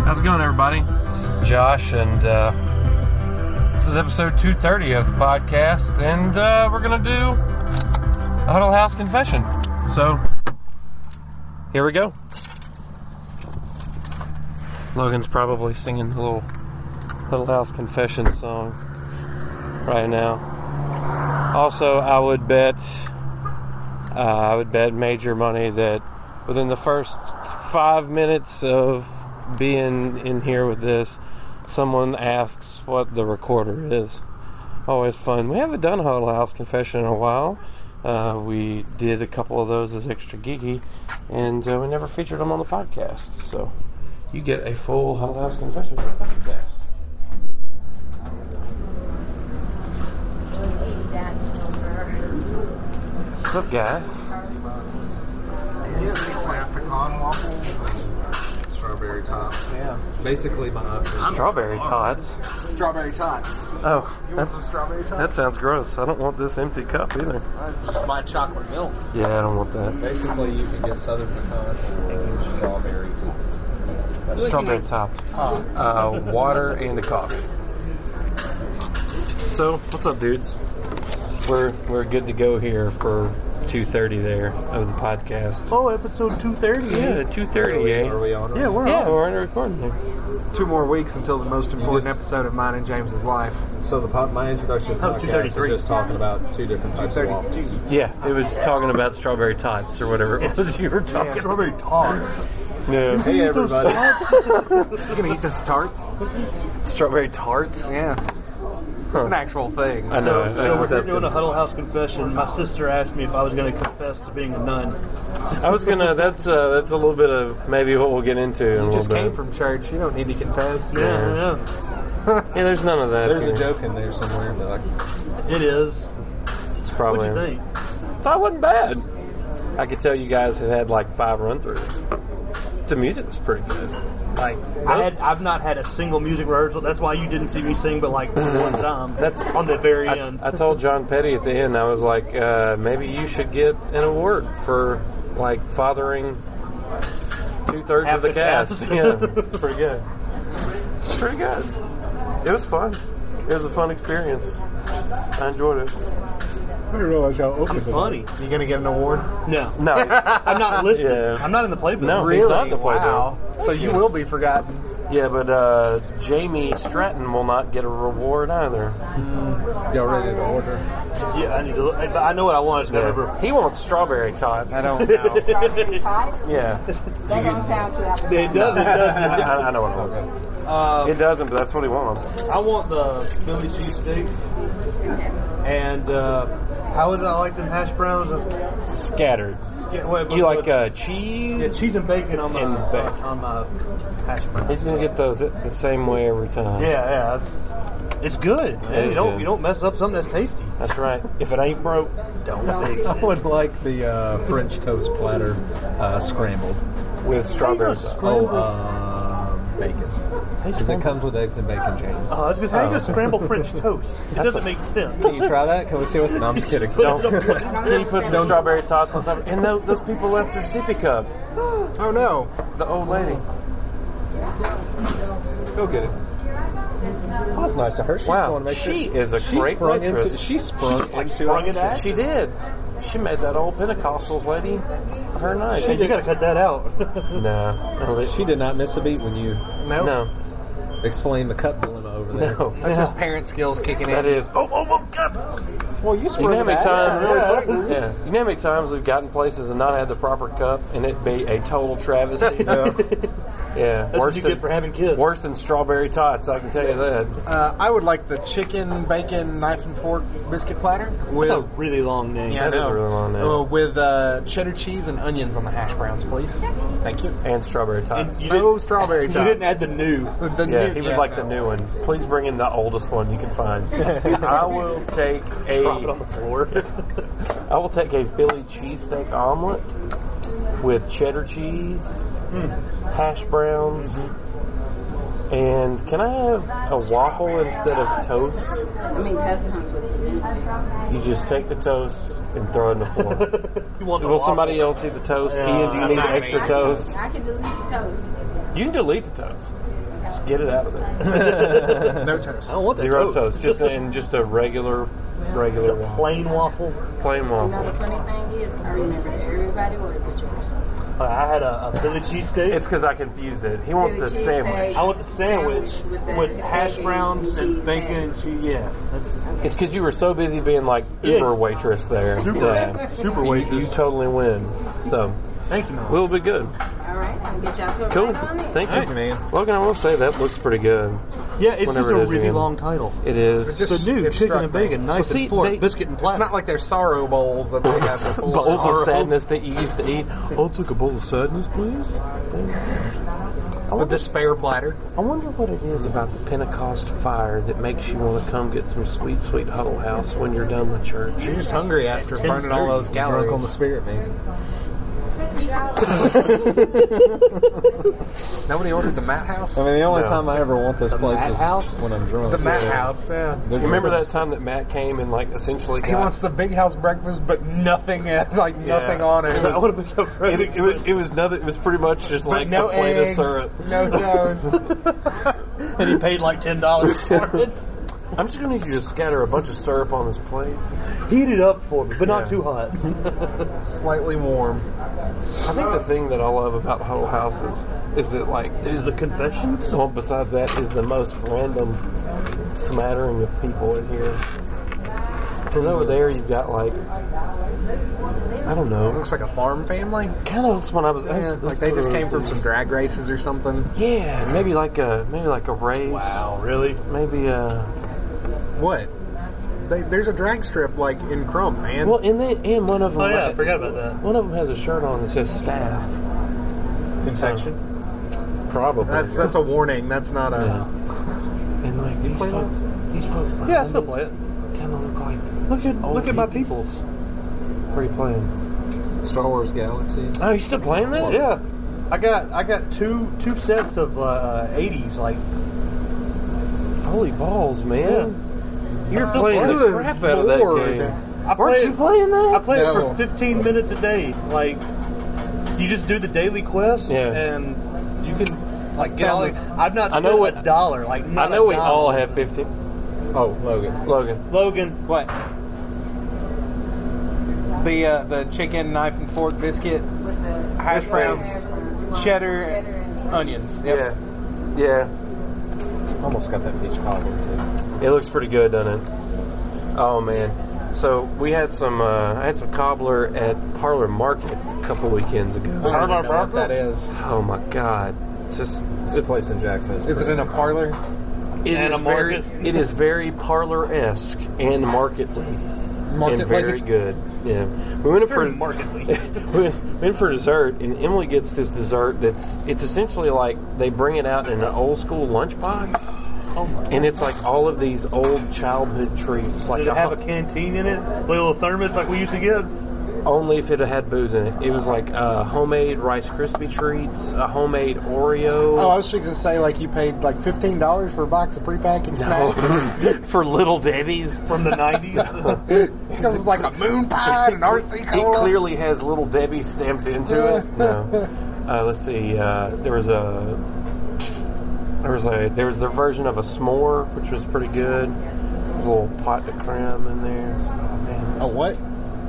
How's it going, everybody? This is Josh, and this is episode 230 of the podcast, and we're going to do a Huddle House confession. So, here we go. Logan's probably singing the little Huddle House confession song right now. Also, I would bet major money that within the first 5 minutes of being in here with this, someone asks what the recorder is. Always fun. We haven't done a Huddle House confession in a while. We did a couple of those as extra geeky, and we never featured them on the podcast. So you get a full Huddle House confession for the podcast. What's up, guys? Pecan waffles and strawberry tots. Yeah. Basically my option. Strawberry tots. Strawberry tots. Oh, You want some strawberry tots? that sounds gross. I don't want this empty cup either. Just my chocolate milk. Yeah, I don't want that. Basically, you can get southern pecan and strawberry tots. Strawberry top. Water and a coffee. So, what's up, dudes? We're good to go here for 2:30 there of the podcast. Oh, episode 230. Yeah, 2:30, eh? Are we on? Yeah, we're Yeah, on. we're already recording here. 2 more weeks until the most important just- episode of mine and James's life. So my introduction to the Oh, podcast 233. is just talking about two different types of waffles. 232. Yeah, it was talking about strawberry tots or whatever it was you were talking about. Strawberry tots. Yeah. Hey everybody! You gonna eat those tarts? Strawberry tarts? Yeah. It's an actual thing. I know. So we're here doing a Huddle House confession. My sister asked me if I was going to confess to being a nun. I was gonna. That's a little bit of maybe what we'll get into in a You little just bit. came from church. You don't need to confess. Yeah. Yeah, there's none of that. There's here. a joke in there somewhere, but It is. It's probably. What'd you think? Thought it wasn't bad. I could tell you guys had like 5 run-throughs. The music was pretty good. Like I've not had a single music rehearsal. That's why you didn't see me sing, but like one time. That's- on the very end. I told John Petty at the end, I was like, maybe you should get an award for like fathering 2/3 Half of the the cast. cast. Yeah, it's pretty good. It's pretty good. It was fun. It was a fun experience. I enjoyed it. I didn't realize how open I'm funny. You gonna get an award? No. No, I'm not listed. Yeah. I'm not in the playbook. No. Really? He's not in the playbook. Wow. So you will be forgotten. yeah, but Jamie Stratton will not get a reward either. y'all ready to order? Yeah, I need to look. But I know what I want. I just gotta remember. He wants strawberry tots. I don't know. Strawberry tots? Yeah, That don't sound too appetizing. It doesn't. I know what I want. It doesn't, but that's what he wants. I want the Philly cheesesteak. And how would I like them hash browns? Scattered. You like cheese? Yeah, cheese and bacon on my and bacon. on my hash browns. He's gonna get those the same way every time. Yeah, it's good, man. It is good. You don't mess up something that's tasty. That's right. If it ain't broke, don't fix I it. would like the French toast platter scrambled. With strawberry How you sauce. gonna Bacon. Because it comes with eggs and bacon, James. That's because how you gonna scramble French toast? It doesn't make sense. Can you try that? Can we see what? No, I'm just kidding. Don't. Can you put some strawberry tots on top? And those people left their sippy cup. Oh no. The old lady. Go get it. Oh, that's nice of her. She's Wow, going to make she sure. is a She great sprung waitress. into. She sprung into sprung into action. She did. She made that old Pentecostals lady her night. Hey, you gotta cut that out. No. She did not miss a beat when you No. No. explained the cut dilemma over there. No. That's just parent skills kicking in. That is. Oh, God. Well, you You know sprung how many that. times? Yeah. You know how many times we've gotten places and not had the proper cup, and it be a total travesty. Yeah. That's what you get for having kids. Worse than strawberry tots, I can tell you that. I would like the chicken bacon knife and fork biscuit platter with That's a really long name. yeah, I That is know. a really long name. With cheddar cheese and onions on the hash browns, please. Thank you. And strawberry tots. You No didn't, strawberry you tots. didn't add the new. The Yeah, new- he would like the new one. Please bring in the oldest one you can find. I will take Drop it on the floor. I will take a Philly cheesesteak omelet with cheddar cheese, hash browns, and can I have a waffle instead of toast? I mean, toast comes with it. You just take the toast and throw it in the floor. You want the Will waffle? somebody else eat the toast? Ian, do you I'm need not gonna extra eat toast? I can delete the toast. You can delete the toast. Just get it out of there. No toast. I don't want that Zero toast. Just a regular waffle. Plain waffle. Plain You know, the waffle. funny thing is, I remember that everybody ordered but yours. I had a Philly cheesesteak. It's because I confused it. He wants the Philly sandwich. cheesesteak. I want the sandwich with hash bacon browns and cheese bacon and cheese. Yeah, that's It's because you were so busy being like Uber Yeah. waitress there. Super- super You waitress. totally win. So thank you, man. we'll be good. All right, I'll get y'all put Cool. right on it. Thank Thank you, you, man. Logan, I will say that looks pretty good. Yeah, it's just whenever a it is really again. long title. It is. It just- The new it chicken struck and me. bacon, knife see, and fork, they- biscuit and It's platter. not like their sorrow bowls that they had before. Bowls of Sorrow. sadness that you used to eat. I'll take a bowl of sadness, please. The despair platter. I wonder what it is about the Pentecost fire that makes you want to come get some sweet, sweet Huddle House when you're done with church. You're just hungry after burning all those calories. Drunk on the spirit, man. Nobody ordered the Matt House? I mean, the only No. time I ever want this place Matt is House? when I'm drunk. The Matt Yeah. House, yeah. They're You remember just- that time that Matt came and like essentially He got wants the big house breakfast, but nothing, like nothing on it. I want to become friends. it was nothing. It was pretty much just But like no a plate eggs, of syrup. no toast. And he paid like $10 for it. I'm just gonna need you to scatter a bunch of syrup on this plate. Heat it up for me, but not Yeah. too hot. Slightly warm. I think the thing that I love about Huddle House is that like This is the confessions. well, besides that is the most random smattering of people in here. Because over there you've got like I don't know, Looks like a farm family. kind of that's when I was Yeah, that's like they what just it came was. from some drag races or something. Yeah, maybe like a race. Wow, really? Maybe a What? There's a drag strip like in Crump, man. well, and one of them. Oh yeah, I forgot about that. One of them has a shirt on that says staff. Infection. Probably. That's a warning. That's not a. Yeah. And like these folks. Yeah, I still play it. Kind of look like Look at my hippies. peoples. Where are you playing? Star Wars Galaxy. Oh, you still playing that? Yeah, I got two sets of 80s like. Holy balls, man! You're Still playing the Good crap out of that Lord. game. I Weren't play you playing that? I play it No. for 15 minutes a day. Like, you just do the daily quest, Yeah. and you can like get all. Found Like, this- I've not I spent know what- $1. Like, I not know we $1. all have 15. Oh, Logan. Logan. Logan. What? The chicken knife and fork biscuit, hash browns, cheddar, onions. Yep. Yeah. Almost got that peach cobbler too. It looks pretty good, doesn't it? Oh man. So we had some. I had some cobbler at Parlor Market a couple weekends ago. I don't even know what that is. Oh my god! It's just It's a place in Jackson. It's Is it pretty in a nice. parlor? it And is a very market. it is very parlor-esque and marketly Market and very lady? good. Yeah, we went in for Very markedly. we went in for dessert, and Emily gets this dessert it's essentially like they bring it out in an old school lunchbox. Oh my. And it's like all of these old childhood treats, like Did it have a canteen in it? Little thermos like we used to get? only if it had booze in it. It was like homemade Rice Krispie treats, a homemade Oreo. Oh, I was fixing to say like you paid like $15 for a box of prepackaged snacks. for Little Debbie's. From the 90s? It was like a moon pie and an RC It cola. clearly has Little Debbie stamped into it. No. Let's see. There was their version of a s'more, which was pretty good. There's a little pot de creme in there. So, man, A what?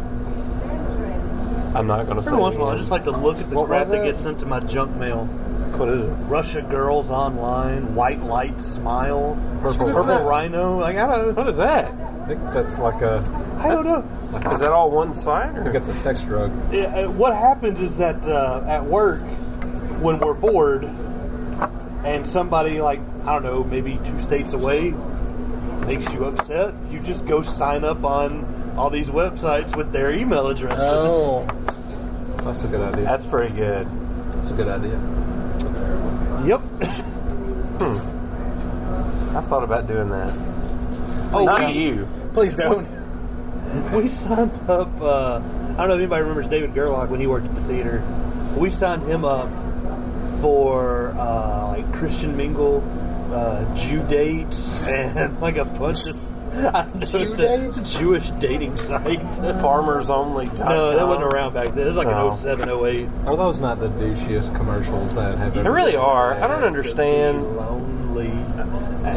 I'm not going to say. Every once in a while, I it. just like to look at the What crap was that it? gets sent to my junk mail. What is it? Russia Girls Online, White Light Smile, Purple What is that? Rhino. Like, I don't know. What is that? I think that's like a. I don't know. Is that all one side? I think Or? it's a sex drug. What happens is that at work, when we're bored, and somebody like, I don't know, maybe 2 states away makes you upset, you just go sign up on all these websites with their email addresses. Oh, That's a good idea. That's pretty good. That's a good idea. Yep. I've thought about doing that. Oh, Not we- you. please don't. We signed up. I don't know if anybody remembers David Gerlach when he worked at the theater. We signed him up for like Christian Mingle, Jew dates, and like a bunch of. I don't know, Jew it's dates? a Jewish dating site. Farmers only. No, that wasn't around back then. It was like No. an 07, 08. Are those not the douchiest commercials that have They ever really been? are. I don't understand. Alone.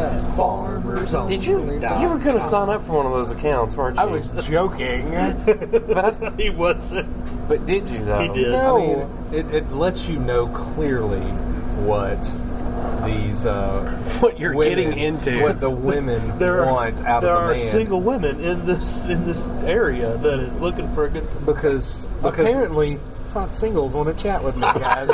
Farmers only. Did you were going to sign up for one of those accounts, weren't you? I was joking. But He wasn't. but did you though? He did. No. I mean, it lets you know clearly what these What you're women- getting into. what the women There want out there of a are man. single women in this area that is looking for a good time. because Apparently, hot singles want to chat with me, guys.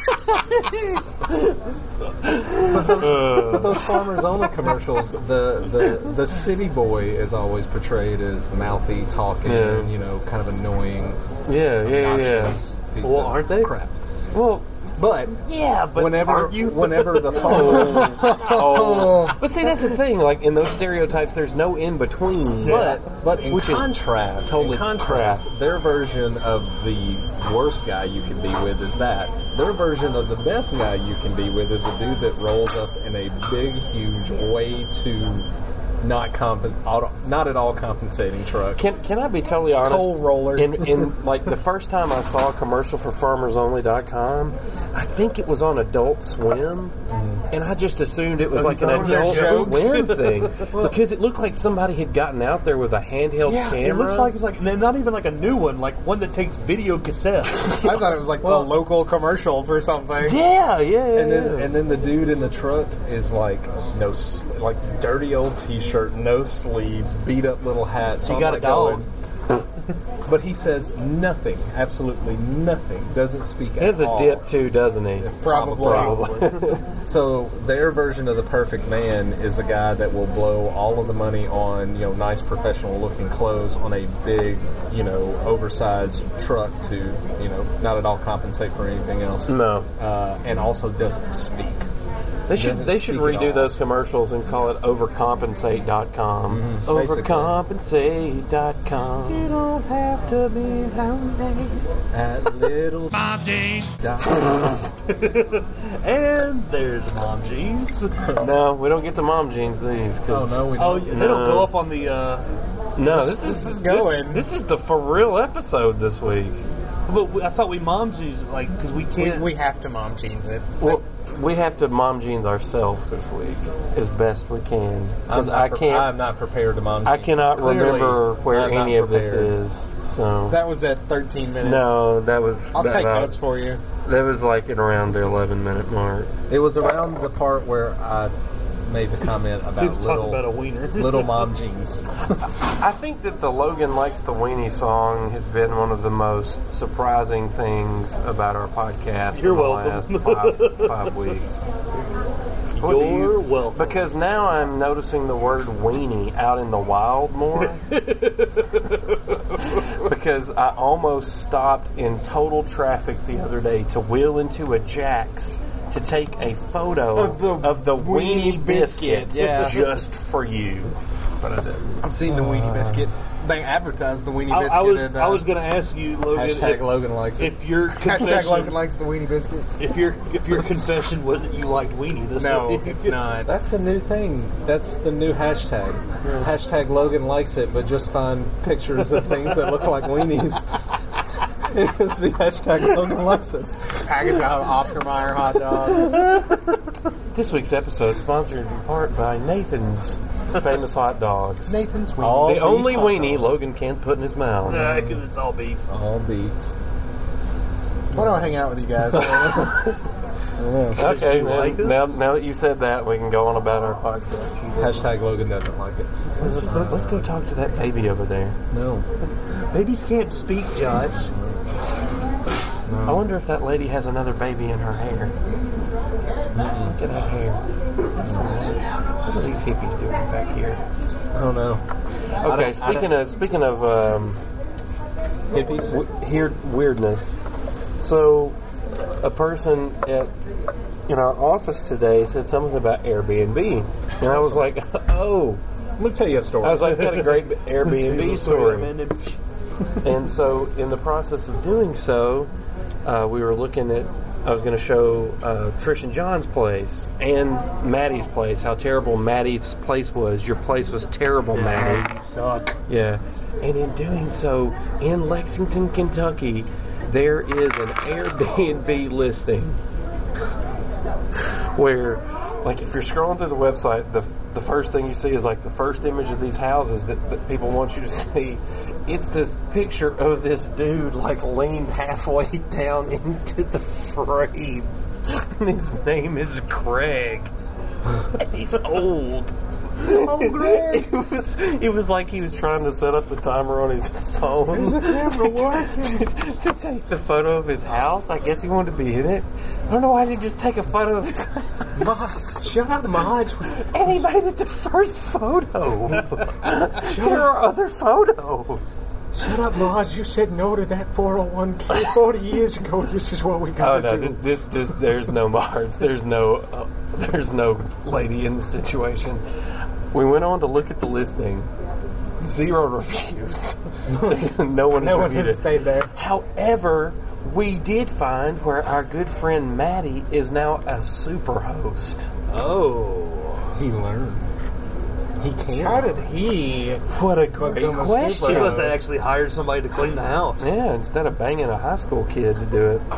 but those farmers only commercials, the city boy is always portrayed as mouthy, talking, Yeah. kind of annoying, yeah. obnoxious piece Well, of aren't they? crap. Well, But yeah, but whenever the farmer, But see, that's the thing. Like in those stereotypes, there's no in between. but in Which is contrast, totally their version of the worst guy you can be with is that. Their version of the best guy you can be with is a dude that rolls up in a big, huge, way too not at all compensating truck. Can I be totally honest? Coal roller. In like the first time I saw a commercial for FarmersOnly.com, I think it was on Adult Swim, and I just assumed it was like an thought Adult they're Swim thing because it looked like somebody had gotten out there with a handheld camera. It looks like it's like not even like a new one, like one that takes video cassettes. I thought it was like the local commercial for something. Yeah. And then the dude in the truck is like like dirty old t-shirt, no sleeves, beat up little hat. So He I'm got a like dog. but he says nothing, absolutely nothing. Doesn't speak He has at a all. dip too, doesn't he? Probably. So their version of the perfect man is a guy that will blow all of the money on nice professional looking clothes on a big oversized truck to not at all compensate for anything else. No. And also doesn't speak. They should Doesn't speak at redo all. those commercials and call it overcompensate.com. basically. Overcompensate.com. You don't have to be lonely. At little Mom jeans. And there's Mom jeans. No, we don't get the mom jeans these. Oh no, we don't. Oh, they don't go up on the. No, this is going. This is the for real episode this week. But I thought we Mom jeans because we can't. We have to mom jeans it. Well, we have to mom jeans ourselves this week as best we can because I can't. I'm not prepared to mom. I jeans. cannot Clearly, remember where I'm not any of this prepared. is. So That was at 13 minutes. no, that was I'll take about- notes for you. That was like at around the 11-minute mark. It was around the part where I made the comment He about was talking about a wiener. little mom jeans. I think that the Logan Likes the Weenie song has been one of the most surprising things about our podcast You're in the welcome. last 5 weeks. What do You're you- welcome. Because now I'm noticing the word weenie out in the wild more. Because I almost stopped in total traffic the other day to wheel into a Jack's to take a photo of the weenie biscuit yeah. just for you. But I didn't. I've seen the weenie biscuit. They advertised the weenie biscuit. I was going to ask you, Logan, Hashtag Logan likes it. if your Hashtag confession, Logan likes the weenie biscuit. if your confession was that you liked weenie. This No, week. it's not. That's a new thing. That's the new hashtag. Hashtag Logan likes it, but just find pictures of things that look like weenies. It must be hashtag Logan likes it. Package of Oscar Mayer hot dogs. This week's episode sponsored in part by Nathan's Famous Hot Dogs. Nathan's weenie. All The beef only hot weenie dogs. Logan can't put in his mouth. Because it's all beef. All beef. Why don't I hang out with you guys? Okay, You like this? now that you said that, we can go on about our podcast. Hashtag Logan doesn't like it. Let's go talk to that baby over there. No. Babies can't speak, Josh. I wonder if that lady has another baby in her hair. Look at that hair. What are these hippies doing back here? I don't know. Okay, speaking of Hippies? weirdness. So, a person at in our office today said something about Airbnb, and I was like, "Oh." Let me tell you a story. I was like, "Got a great Airbnb story." And so, in the process of doing so, we were looking at. I was going to show Trish and John's place and Maddie's place. How terrible Maddie's place was. Your place was terrible, Maddie. You suck. Yeah. And in doing so, in Lexington, Kentucky, there is an Airbnb listing where, like, if you're scrolling through the website, the the first thing you see is like the first image of these houses that people want you to see. It's this picture of this dude like leaned halfway down into the frame, and his name is Greg. And he's old. Oh, Greg. It was like he was trying to set up the timer on his phone There's a camera working. to take the photo of his house. I guess he wanted to be in it. I don't know why he didn't just take a photo of his house. Shut up, Maj. And he made it the first photo. There are other photos. Shut up, Maj. You said no to that 401k 40 years ago. This is what we got to do. This there's no Marge. There's no lady in the situation. We went on to look at the listing. 0 reviews. No one has reviewed it. Stayed there. However, we did find where our good friend Maddie is now a super host. Oh. He learned. He can. How did he? What a great Become a question. super She must have actually hired somebody to clean the house. Yeah, instead of banging a high school kid to do it.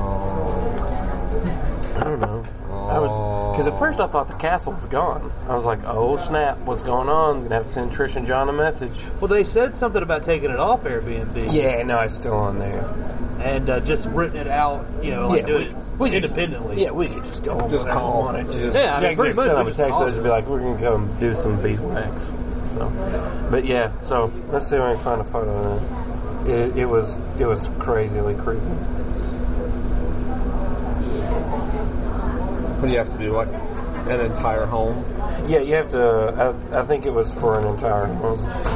I don't know. Because at first I thought the castle was gone. I was like, oh snap, what's going on? I'm going to have to send Trish and John a message. Well, they said something about taking it off Airbnb. Yeah, no, it's still on there. And just written it out, like Yeah, doing it we independently. Yeah, we could just go Just whenever call. we wanted to. Yeah, I mean, pretty much send them we a just text call message and be like, we're going to come do some beeswax. So, but yeah, so let's see if we can find a photo of it. It was crazily creepy. What do you have to do? Like an entire home? Yeah, you have to. I think it was for an entire home.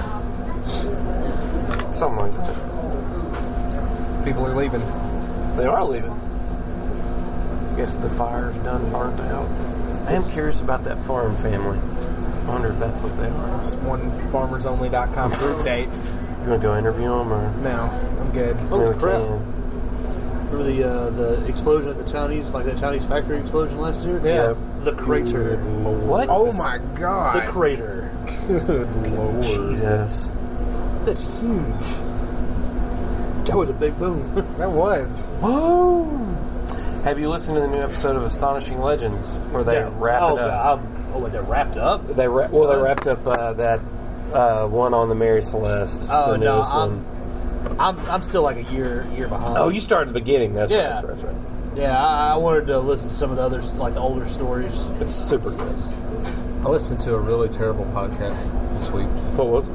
Something like that. People are leaving. They are leaving. I guess the fire's done burnt out. I am curious about that farm family. I wonder if that's what they are. It's one farmersonly.com group date. You want to go interview them or? No, I'm good. Holy Really crap. can. Remember the explosion at the Chinese, like that Chinese factory explosion last year? Yeah. The crater. What? Oh my god. The crater. Good Lord. Jesus. That's huge. That was a big boom. That was. Whoa! Have you listened to the new episode of Astonishing Legends where they wrap it up? They're wrapped up? They wrapped up that one on the Mary Celeste. Oh, the no, newest one. I'm still like a year behind. Oh, you started at the beginning. That's Yeah. right. That's right. Yeah, I wanted to listen to some of the others, like the older stories. It's super good. I listened to a really terrible podcast this week. What was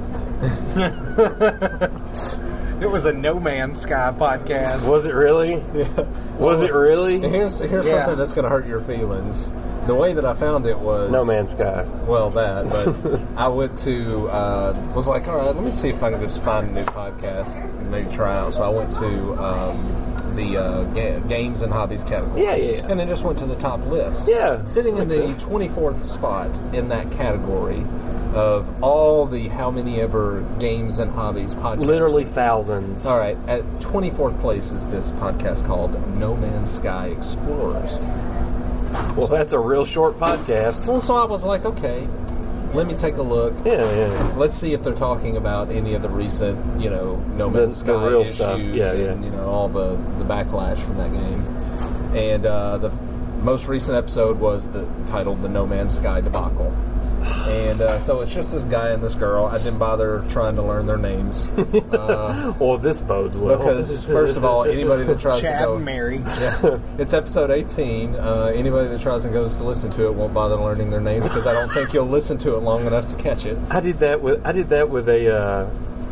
it? It was a No Man's Sky podcast. Was it really? Yeah. Was it really? And here's Yeah. something that's going to hurt your feelings. The way that I found it was No Man's Sky. Well, that, but I went to was like, all right, let me see if I can just find a new podcast and maybe try out. So I went to the games and hobbies category. Yeah. And then just went to the top list. Yeah, Sitting in the makes 24th spot in that category of all the how many ever games and hobbies podcasts. Literally thousands. All right, at 24th place is this podcast called No Man's Sky Explorers. Well, that's a real short podcast. Well, so I was like, okay, let me take a look. Yeah. Let's see if they're talking about any of the recent, No Man's The Sky real issues stuff. Yeah. and, all the backlash from that game. And the most recent episode was titled The No Man's Sky Debacle. And so it's just this guy and this girl. I didn't bother trying to learn their names. Well, this bodes well. Because, first of all, anybody that tries Chad to go... and Mary. Yeah, it's episode 18. Anybody that tries and goes to listen to it won't bother learning their names because I don't think you'll listen to it long enough to catch it. I did that with a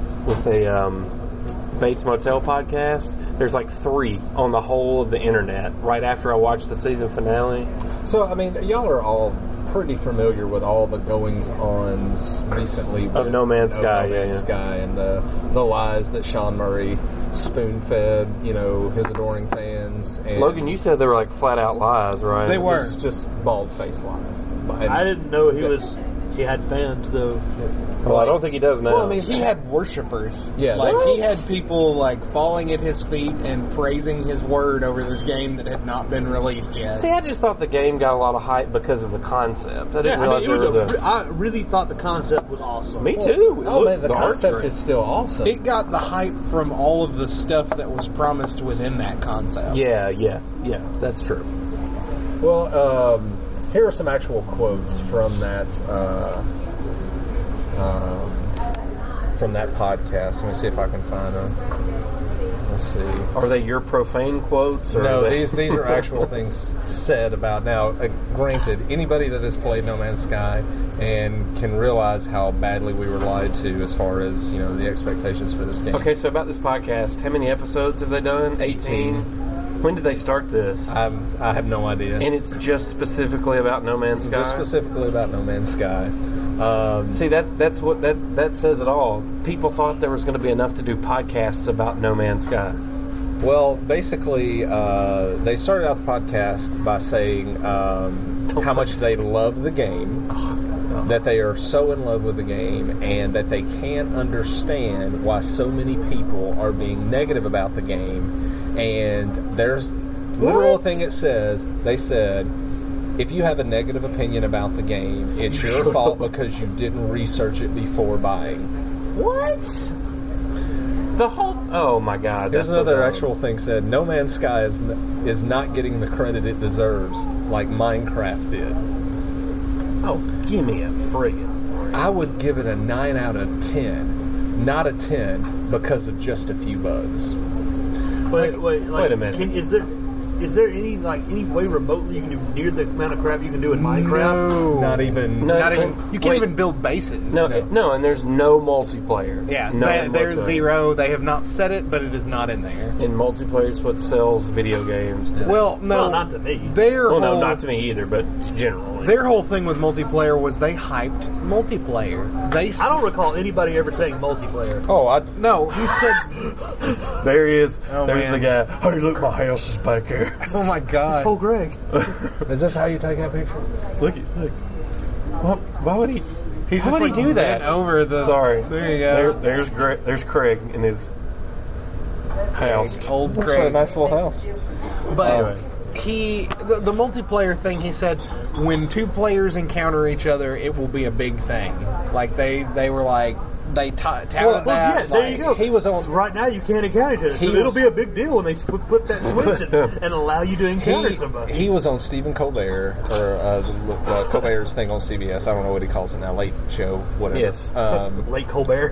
Bates Motel podcast. There's like 3 on the whole of the internet right after I watched the season finale. So, I mean, y'all are all pretty familiar with all the goings-ons recently with, No Man's Sky, No Man's yeah. Sky, and the lies that Sean Murray spoon-fed, his adoring fans. And Logan, you said they were like flat out lies, right? They were. just bald-faced lies. I didn't know he had fans though. Well, I don't think he does now. Well, I mean, He had worshipers. Yeah, like what? he had people falling at his feet and praising his word over this game that had not been released yet. See, I just thought the game got a lot of hype because of the concept. I didn't realize I really thought the concept was awesome. Me too. Oh, man, the art's concept great. is still awesome. It got the hype from all of the stuff that was promised within that concept. Yeah, that's true. Well, here are some actual quotes from that podcast. Let me see if I can find them. Let's see. Are they your profane quotes? Or No, are they... these are actual things said about. Now, granted, anybody that has played No Man's Sky and can realize how badly we were lied to as far as the expectations for this game. Okay, so about this podcast, how many episodes have they done? 18. When did they start this? I have no idea. And it's just specifically about No Man's Sky? Just specifically about No Man's Sky. See, that says it all. People thought there was going to be enough to do podcasts about No Man's Sky. Well, basically, they started out the podcast by saying how much they love the game, that they are so in love with the game, and that they can't understand why so many people are being negative about the game. And there's literal thing it says. They said, if you have a negative opinion about the game, it's your fault because you didn't research it before buying. What? The whole... Oh, my God. Here's that's so another dumb. actual thing said, No Man's Sky is not getting the credit it deserves like Minecraft did. Oh, give me a friggin' I would give it a 9 out of 10. Not a 10 because of just a few bugs. Wait a minute. Is there any way remotely you can do near the amount of crap you can do in Minecraft? Not even. No, Not even. You can't wait. even build bases. No, and there's no multiplayer. Yeah, None there's whatsoever. 0. They have not said it, but it is not in there. And multiplayer is what sells video games today. Well, no, Well, not to me. Well, no, not to me either, but generally. Their whole thing with multiplayer was they hyped multiplayer. I don't recall anybody ever saying multiplayer. No, he said. There he is. Oh, There's man. the guy. Hey, look, my house is back here. Oh my God! Oh, Greg. Is this how you take that picture? Look. Why would he? He's How just would he do that? bent over the. Sorry. There you go. There's Craig in his house. Old It's a Craig. nice little house. But Anyway. the multiplayer thing, he said, when 2 players encounter each other, it will be a big thing. Like they were like they touted that. Yeah, there you go. He was on. So right now you can't encounter each other, so He it'll was- be a big deal when they flip that switch and allow you to encounter somebody. He was on Stephen Colbert, or Colbert's thing on CBS. I don't know what he calls it now, Late Show, whatever. Yes. Late Colbert.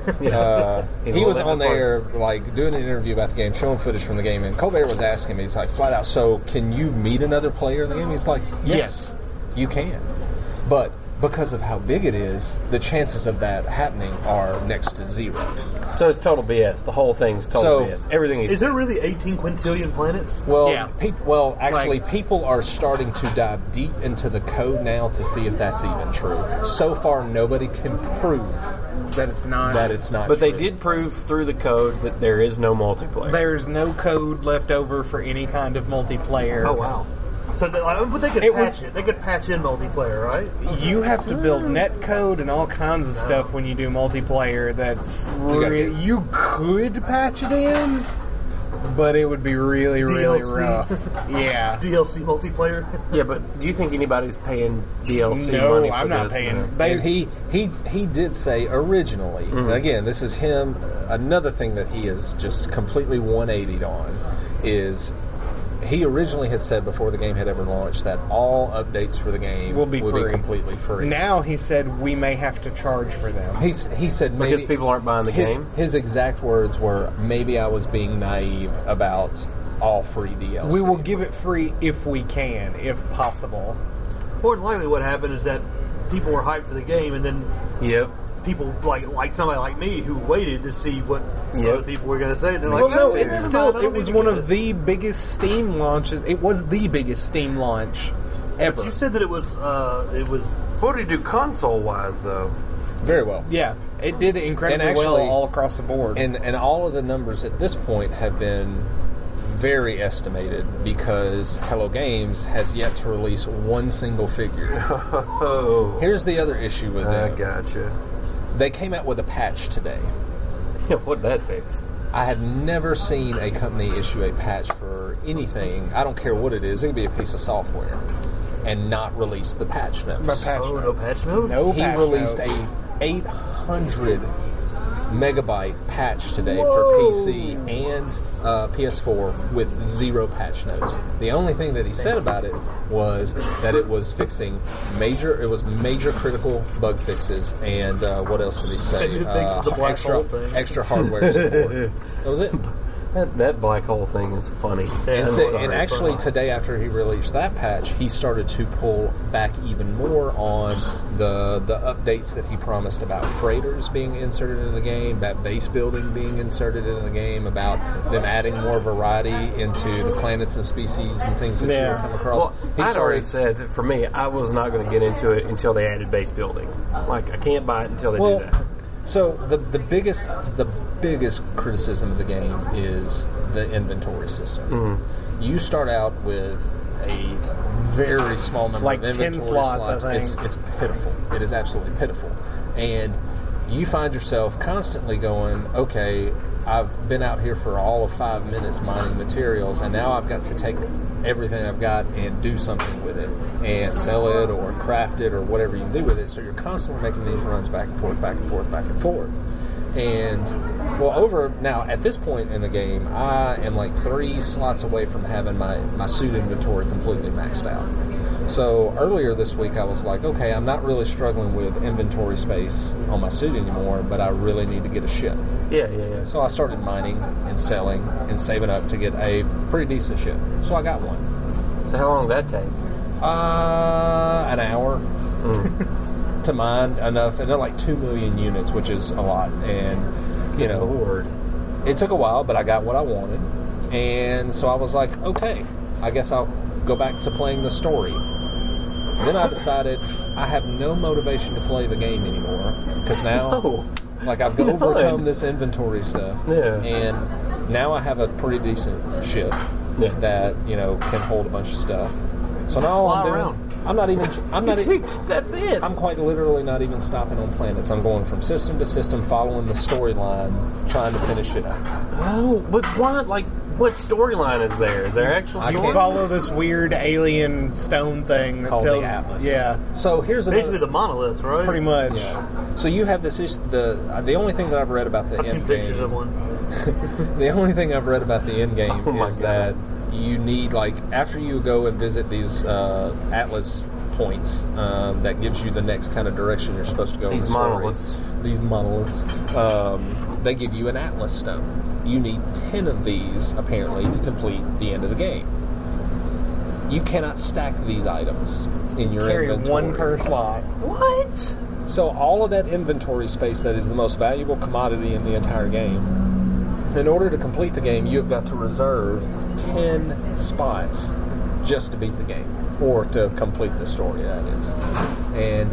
He was on there, like, doing an interview about the game, showing footage from the game, and Colbert was asking me, he's like, flat out, so can you meet another player in the game? He's like, yes. You can. But because of how big it is, the chances of that happening are next to 0. So it's total BS. The whole thing's total So- BS. Everything Is there really 18 quintillion planets? Well, Yeah. actually, people are starting to dive deep into the code now to see if that's even true. So far, nobody can prove that it's not. that it's not But true. they did prove through the code that there is no multiplayer. There's no code left over for any kind of multiplayer. Oh, wow. So, but they could It patch was- it. They could patch in multiplayer, right? You have to build net code and all kinds of stuff when you do multiplayer. That's you could patch it in, but it would be really, really DLC. rough. Yeah. DLC multiplayer. Yeah, but do you think anybody's paying DLC No, money for I'm not this? paying. And he did say originally, and again, this is him, another thing that he is just completely 180'd on, is he originally had said before the game had ever launched that all updates for the game Will be would free. be completely free. Now he said we may have to charge for them. He said maybe Because people aren't buying the game? His exact words were, maybe I was being naive about all free DLC. We will give it free if we can, if possible. More than likely, what happened is that people were hyped for the game, and then Yep. people like somebody like me who waited to see what Yep. other people were going to say. They're like, Well, no, "Yeah, it's never still. mind, I It don't was need to one do of it." the biggest Steam launches. It was the biggest Steam launch ever. But you said that it was. What did he do console-wise, though? very well. Yeah, it did incredibly And actually- well all across the board. And all of the numbers at this point have been very estimated because Hello Games has yet to release one single figure. Oh, Here's the other issue with I it. gotcha. They came out with a patch today. Yeah, what'd that fix? I had never seen a company issue a patch for anything. I don't care what it is. It could be a piece of software, and not release the patch notes. My patch Oh, no notes. patch notes? No He patch released notes. a 800 megabyte patch today for PC and PS4 with 0 patch notes. The only thing that he said about it was that it was fixing major critical bug fixes, and what else did he say? It fixes the black hole thing. Extra hardware support. That was it. That black hole thing is funny. And actually, today after he released that patch, he started to pull back even more on the updates that he promised about freighters being inserted into the game, about base building being inserted into the game, about them adding more variety into the planets and species and things that you come across. Well, I'd already said that for me, I was not going to get into it until they added base building. Like, I can't buy it until they do that. So the biggest criticism of the game is the inventory system. Mm-hmm. You start out with a very small number of inventory 10 slots. I think. It's pitiful. It is absolutely pitiful. And you find yourself constantly going, okay, I've been out here for all of 5 minutes mining materials, and now I've got to take everything I've got and do something with it, and sell it or craft it or whatever you do with it. So you're constantly making these runs back and forth, back and forth, back and forth. And, well, now, at this point in the game, I am like 3 slots away from having my suit inventory completely maxed out. So earlier this week, I was like, okay, I'm not really struggling with inventory space on my suit anymore, but I really need to get a ship. Yeah. So I started mining and selling and saving up to get a pretty decent ship. So I got one. So how long did that take? An hour to mine enough, and they're like 2 million units, which is a lot. And, you know, Lord. It took a while, but I got what I wanted. And so I was like, okay, I guess I'll go back to playing the story. Then I decided I have no motivation to play the game anymore, because now, like, I've overcome this inventory stuff, and now I have a pretty decent ship that, you know, can hold a bunch of stuff. So now all I'm doing, That's it. I'm quite literally not even stopping on planets. I'm going from system to system, following the storyline, trying to finish it up. Oh, but what? Like, what storyline is there? Is there actual You story? follow this weird alien stone thing that Called tells the Atlas. Yeah, So here's another. Basically the monolith, right? pretty much. Yeah. So you have this issue. The only thing that I've read about the I've seen end pictures game, of one. the only thing I've read about the end game Oh my is God. that you need, like, after you go and visit these Atlas points, that gives you the next kind of direction you're supposed to go. These in the story. monoliths. These monoliths. They give you an Atlas stone. You need 10 of these, apparently, to complete the end of the game. You cannot stack these items in your Carry inventory. one per slot. What? So all of that inventory space that is the most valuable commodity in the entire game, in order to complete the game, you have got to reserve 10 spots just to beat the game, or to complete the story, that is. And,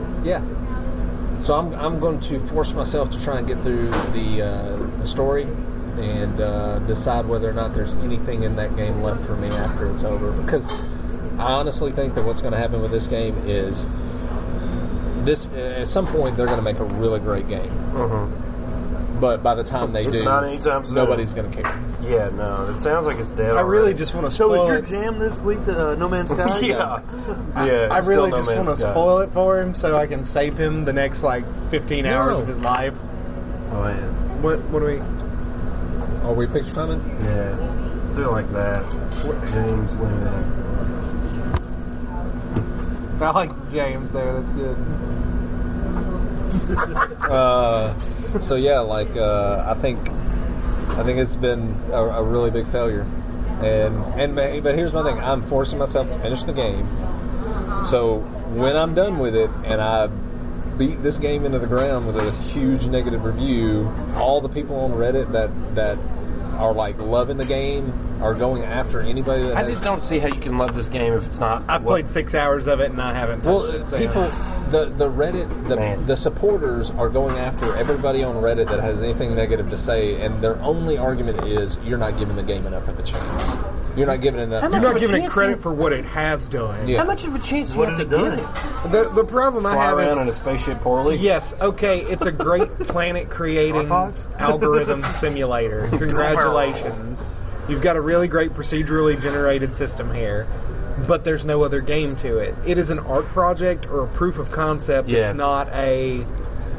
so I'm going to force myself to try and get through the story and decide whether or not there's anything in that game left for me after it's over. Because I honestly think that what's going to happen with this game is at some point they're going to make a really great game. But by the time they It's do, not anytime soon. nobody's going to care. Yeah, no. It sounds like it's dead. I really just want to So spoil is your it. jam this week No Man's Sky? Yeah. I it's really still just No want to Man's Sky. spoil it for him so I can save him the next, like, 15 hours of his life. Oh, yeah. What do we... Are we picture timing? Yeah. Let's do it like that. James Lynn. I like the James there. That's good. So yeah, like I think it's been a really big failure, but here's my thing: I'm forcing myself to finish the game. So when I'm done with it and I beat this game into the ground with a huge negative review, all the people on Reddit that are like loving the game are going after anybody that I has, just don't see how you can love this game if it's not. I've played 6 hours of it and I haven't touched it since. people, the Reddit, Man. the supporters are going after everybody on Reddit that has anything negative to say, and their only argument is you're not giving the game enough of a chance. You're not giving it enough. You're much not of a giving it chance credit you- for what it has done. Yeah. How much of a chance do you What have to has it give done? it? The problem I Fly have around is... in a spaceship poorly? Yes, okay, it's a great planet-creating Starfox? algorithm simulator. Congratulations. You've got a really great procedurally generated system here, but there's no other game to it. It is an art project or a proof of concept. Yeah. It's not a...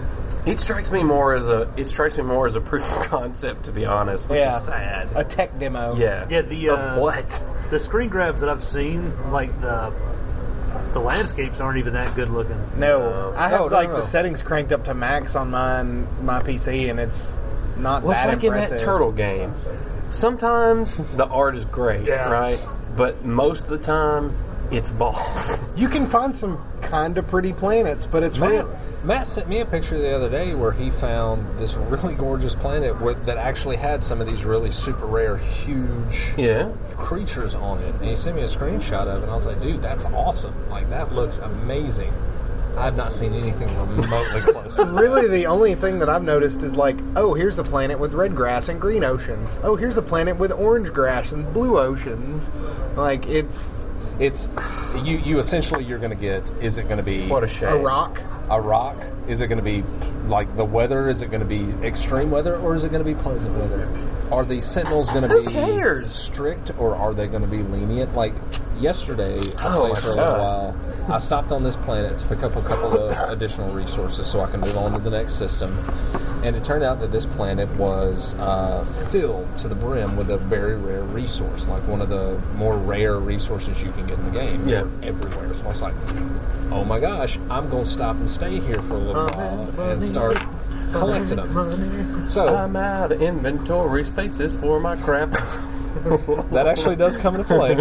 It strikes me more as a proof of concept, to be honest, which is sad. A tech demo. Yeah. Yeah, the of what? The screen grabs that I've seen, like the landscapes aren't even that good looking. No, I have No. the settings cranked up to max on my PC, and it's not Well, it's that like impressive. in that turtle game. Sometimes the art is great, Yeah. right? But most of the time, it's balls. You can find some kind of pretty planets, but it's real. Matt sent me a picture the other day where he found this really gorgeous planet that actually had some of these really super rare, huge Yeah. creatures on it. And he sent me a screenshot of it, and I was like, dude, that's awesome. Like, that looks amazing. I have not seen anything remotely close. Really, the only thing that I've noticed is like, oh, here's a planet with red grass and green oceans. Oh, here's a planet with orange grass and blue oceans. Like, it's you essentially you're going to get, is it going to be What a shame. a rock. a rock? Is it going to be like the weather? Is it going to be extreme weather, or is it going to be pleasant weather? Are the Sentinels going to be cares? strict, or are they going to be lenient? Like yesterday, I Oh played my for a God. little while. I stopped on this planet to pick up a couple of additional resources so I can move on to the next system. And it turned out that this planet was filled to the brim with a very rare resource, like one of the more rare resources you can get in the game. Yeah. They're everywhere. So I was like, oh my gosh, I'm going to stop and stay here for a little while and start collecting them. So I'm out of inventory spaces for my crap. that actually does come into play.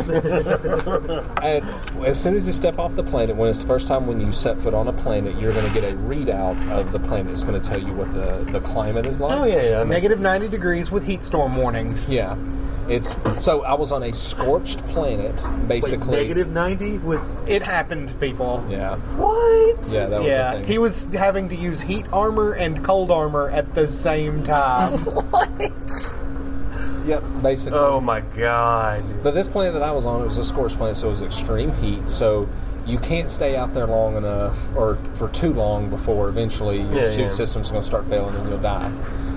And as soon as you step off the planet, when it's the first time when you set foot on a planet, you're going to get a readout of the planet. It's going to tell you what the climate is like. Oh, yeah. Negative 90 degrees with heat storm warnings. Yeah. So I was on a scorched planet, basically. Like negative 90 with It happened, people. Yeah. What? Yeah, that was Yeah, the thing. he was having to use heat armor and cold armor at the same time. Yep, basically. Oh, my God. But this planet that I was on, it was a scorched planet, so it was extreme heat. So you can't stay out there long enough, or for too long, before eventually your suit system's going to start failing and you'll die.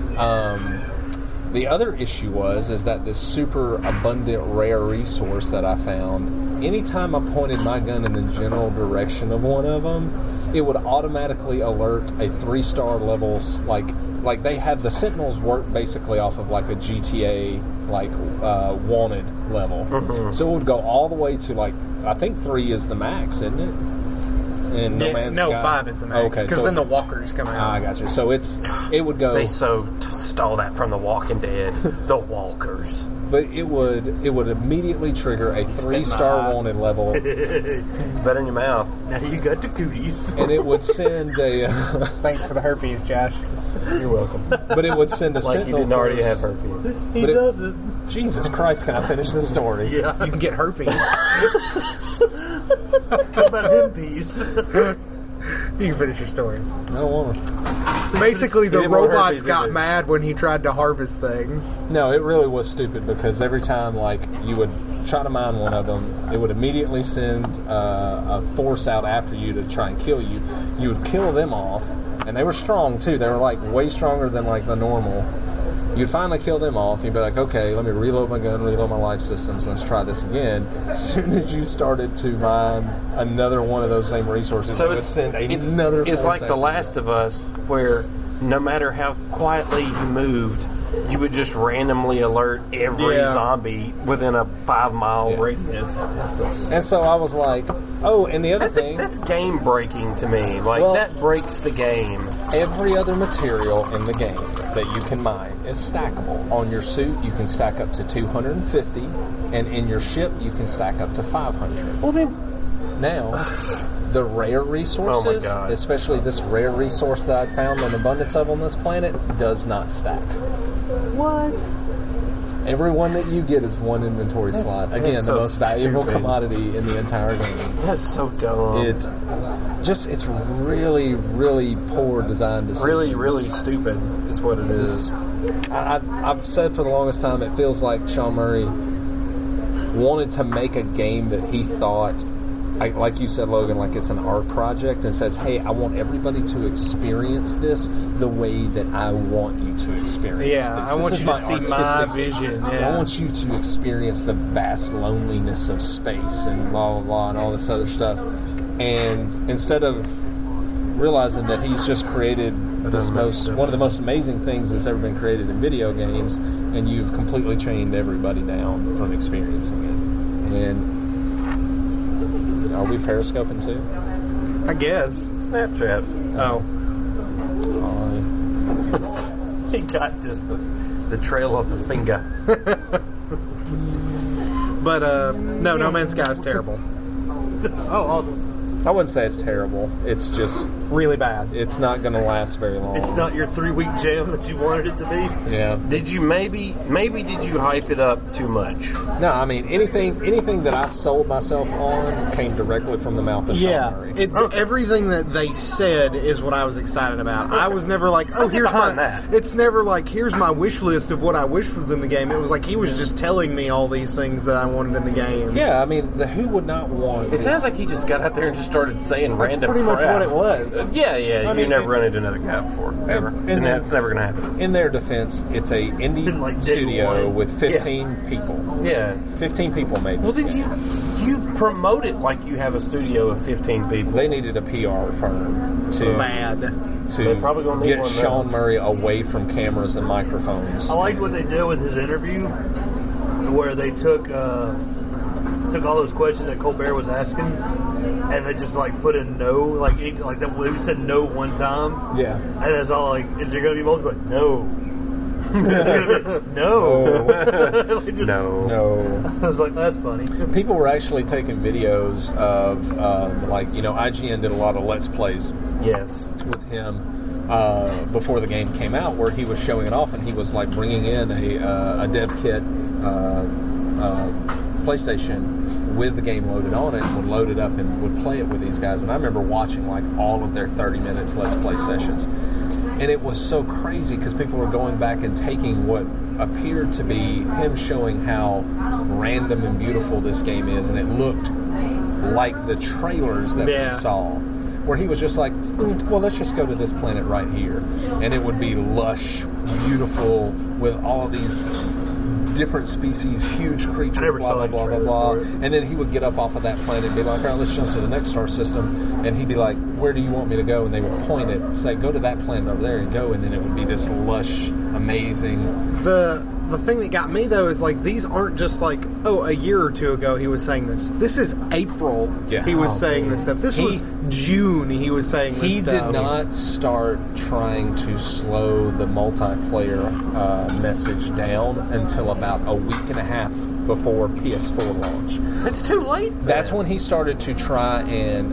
The other issue is that this super abundant rare resource that I found, anytime I pointed my gun in the general direction of one of them, it would automatically alert a 3-star level, like they had the Sentinels work basically off of like a GTA wanted level. So it would go all the way to I think 3 is the max, isn't it? And No Man's Sky. 5 is the max. Okay, Because so then the walkers come out. I got you. So it would go. They stole that from The Walking Dead. The Walkers. But it would immediately trigger a 3-star wanted level, It's better in your mouth. now you got the cooties. and it would send a. Thanks for the herpes, Josh. You're welcome. But it would send a Like you Sentinel didn't already force. have herpes. He But it- doesn't. Jesus Christ! Can I finish this story? Yeah. You can get herpes. What about him peas? You can finish your story. I don't want to. Basically, the He didn't want robots herpes got either. mad when he tried to harvest things. No, it really was stupid because every time you would try to mine one of them, it would immediately send a force out after you to try and kill you. You would kill them off, and they were strong too. They were way stronger than the normal. You'd finally kill them off. You'd be like, okay, let me reload my gun, reload my life systems, let's try this again. As soon as you started to mine another one of those same resources, it would send another It's force like The after you. Last of Us, where no matter how quietly you moved, you would just randomly alert every Yeah. zombie within a 5-mile radius. And so I was like, oh, and the other thing, That's game breaking to me. Well- That breaks the game. every other material in the game that you can mine is stackable. On your suit, you can stack up to 250, and in your ship, you can stack up to 500. Well, then, Now, the rare resources, Oh my God. especially this rare resource that I found an abundance of on this planet, does not stack. What? Every one that you get is one inventory slot. Again, the so most valuable stupid. commodity in the entire game. that's so dumb. It's really, really poor design decisions. really, really stupid is what it is. I've said for the longest time, it feels like Sean Murray wanted to make a game that he thought, like you said, Logan, like it's an art project, and says, hey, I want everybody to experience this the way that I want you to experience Yeah, this. I This want is you to see my artistic vision. I Yeah. want you to experience the vast loneliness of space and blah, blah, blah, and all this other stuff. And instead of realizing that he's just created one of the most amazing things that's ever been created in video games, and you've completely chained everybody down from experiencing it. And are we periscoping too? I guess. Snapchat. Oh. He got just the trail of the finger. But, no, No Man's Sky is terrible. Oh, awesome. I wouldn't say it's terrible. It's just Really bad. it's not going to last very long. It's not your 3-week jam that you wanted it to be. Yeah. Did you maybe did you hype it up too much? No, I mean anything that I sold myself on came directly from the mouth of Sean Yeah, Murray. everything that they said is what I was excited about. I was never like, oh, here's my. behind that. It's never like, here's my wish list of what I wish was in the game. It was like he was just telling me all these things that I wanted in the game. Yeah, I mean, who would not want? It sounds like he just got out there and just started saying That's random pretty much crap. what it was. Yeah, I you mean, never run into another guy before, ever, and that's never going to happen. In their defense, it's a indie Like day studio one. with 15 people. Yeah. 15 people made Well, this then game. you promote it like you have a studio of 15 people. They needed a PR firm to Bad. They're probably gonna need get one now. Sean Murray away from cameras and microphones. I liked what they did with his interview, where they took all those questions that Colbert was asking, and they just like put in no, like that. He said no one time, Yeah. and it's all like, is there going to be multiple? No. Is there gonna be, no. Like, just- No. I was like, that's funny. People were actually taking videos of, IGN did a lot of Let's Plays Yes. with him before the game came out, where he was showing it off, and he was like bringing in a dev kit PlayStation with the game loaded on it, and would load it up and would play it with these guys. And I remember watching like all of their 30 minutes Let's Play sessions, and it was so crazy because people were going back and taking what appeared to be him showing how random and beautiful this game is, and it looked like the trailers that Yeah. we saw, where he was just like, well, let's just go to this planet right here, and it would be lush, beautiful, with all of these different species, huge creatures, never blah saw blah any blah blah trailer blah. for it. And then he would get up off of that planet and be like, all right, let's jump to the next star system. And he'd be like, where do you want me to go? And they would point it, say, go to that planet over there and go. And then it would be this lush, amazing. The thing that got me though is like these aren't just like, oh, a year or two ago he was saying this. This is April Yeah. he was Oh, saying this stuff. This He- was June he was saying this He stuff. did not start trying to slow the multiplayer message down until about a week and a half before PS4 launch. It's too late. That's when he started to try and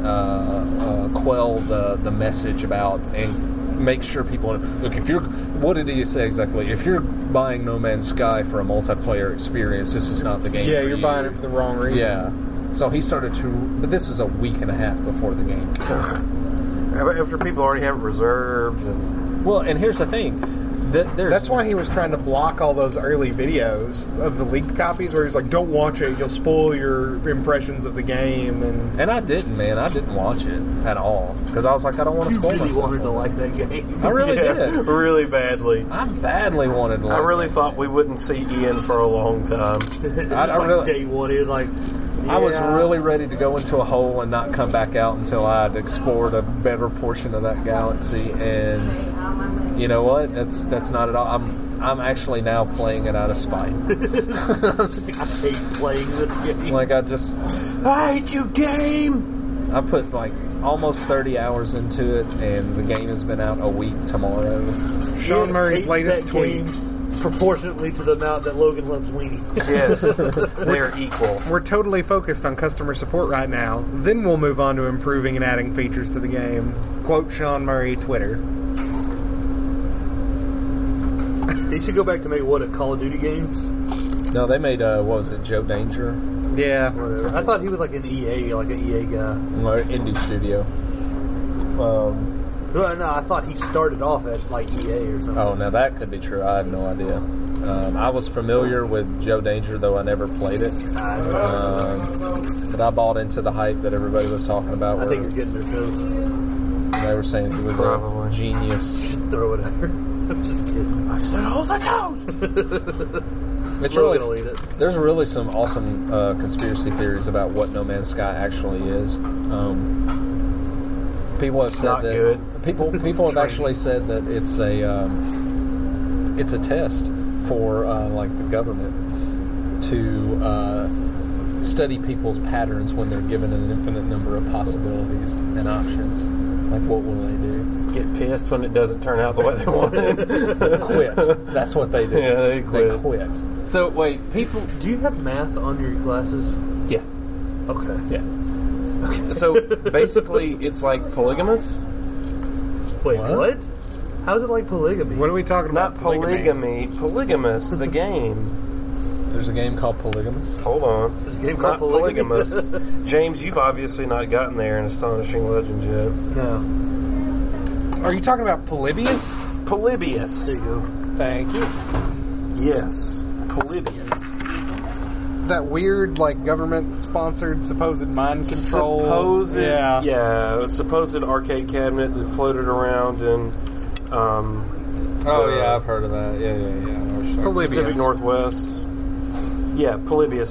quell the message about and make sure people look. If you're, what did he say exactly? If you're buying No Man's Sky for a multiplayer experience, this is not the game. Yeah, for you're you. buying it for the wrong reason. Yeah. So he started to, but this is a week and a half before the game. After people already have it reserved. And Well, and here's the thing. There's, That's why he was trying to block all those early videos of the leaked copies where he was like, don't watch it, you'll spoil your impressions of the game. And I didn't, man. I didn't watch it at all because I was like, I don't want to You spoil really myself. wanted to like that game. I really Yeah, did. really badly. I badly wanted to. I like really that. thought we wouldn't see Ian for a long time. It was I like really- day one, he was like, I was yeah. really ready to go into a hole and not come back out until I'd explored a better portion of that galaxy. And you know what? That's not at all. I'm actually now playing it out of spite. I hate playing this game. Like I I hate you, game. I put like almost 30 hours into it, and the game has been out a week tomorrow. Sean Ian Murray's hates latest that tweet. game proportionately to the amount that Logan loves Weenie. Yes, they're equal. We're totally focused on customer support right now. Then we'll move on to improving and adding features to the game. Quote Sean Murray, Twitter. He should go back to make Call of Duty games? No, they made what was it, Joe Danger, Yeah. Whatever. I thought he was like an EA, like an EA guy. or indie studio. Well, no, I thought he started off at like EA or something. Oh, now that could be true. I have no idea. I was familiar with Joe Danger, though I never played it. But I bought into the hype that everybody was talking about. I Where think you're getting their toast. they were saying he was Probably. a genius. Just throw it at her. I'm just kidding. I said, hold the toast. It's Logan will really, eat it. there's really some awesome conspiracy theories about what No Man's Sky actually is. People have said Not that. good. People have actually said that it's a test for like the government to study people's patterns when they're given an infinite number of possibilities and options. Like, what will they do? Get pissed when it doesn't turn out the way they wanted. Quit. That's what they do. Yeah, they quit. They quit. So wait, people. Do you have math on your glasses? Yeah, Okay. yeah. So basically, it's like polygamous. Wait, What? what? How is it like polygamy? What are we talking about? Not polygamy. Polygamous, the game. There's a game called Polygamous. Hold on. There's a game Not called polygamy. polygamous. James, you've obviously not gotten there in Astonishing Legends yet. No. Are you talking about Polybius? Polybius. There you go. Thank you. Yes, Polybius. That weird, like, government-sponsored supposed mind control. Supposed, Yeah. a supposed arcade cabinet that floated around in Oh, I've heard of that. Yeah. I know what you're talking about. Polybius. Pacific Northwest. Yeah, Polybius.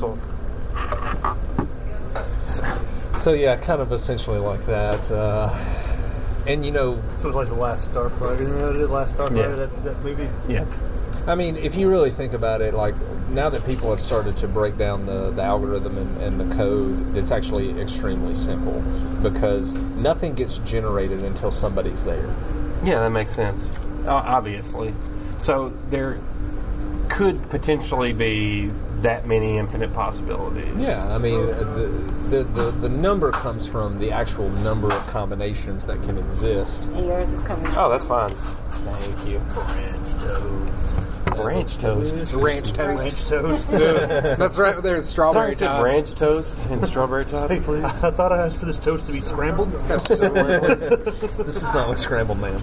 So yeah, kind of essentially like that. And you know, So it's like the Last Starfighter. You know, the Last Starfighter, Yeah. that movie. Yeah. I mean, if you really think about it, like now that people have started to break down the algorithm and the code, it's actually extremely simple because nothing gets generated until somebody's there. Yeah, that makes sense. Obviously. So there could potentially be that many infinite possibilities. Yeah, I mean, the number comes from the actual number of combinations that can exist. And yours is coming out. Oh, that's fine. Thank you. Branch toast. Ranch toast. Ranch toast. That's right. There's strawberry Sorry, said tots. branch toast and strawberry tots, please. I thought I asked for this toast to be scrambled. This is not like scrambled, man.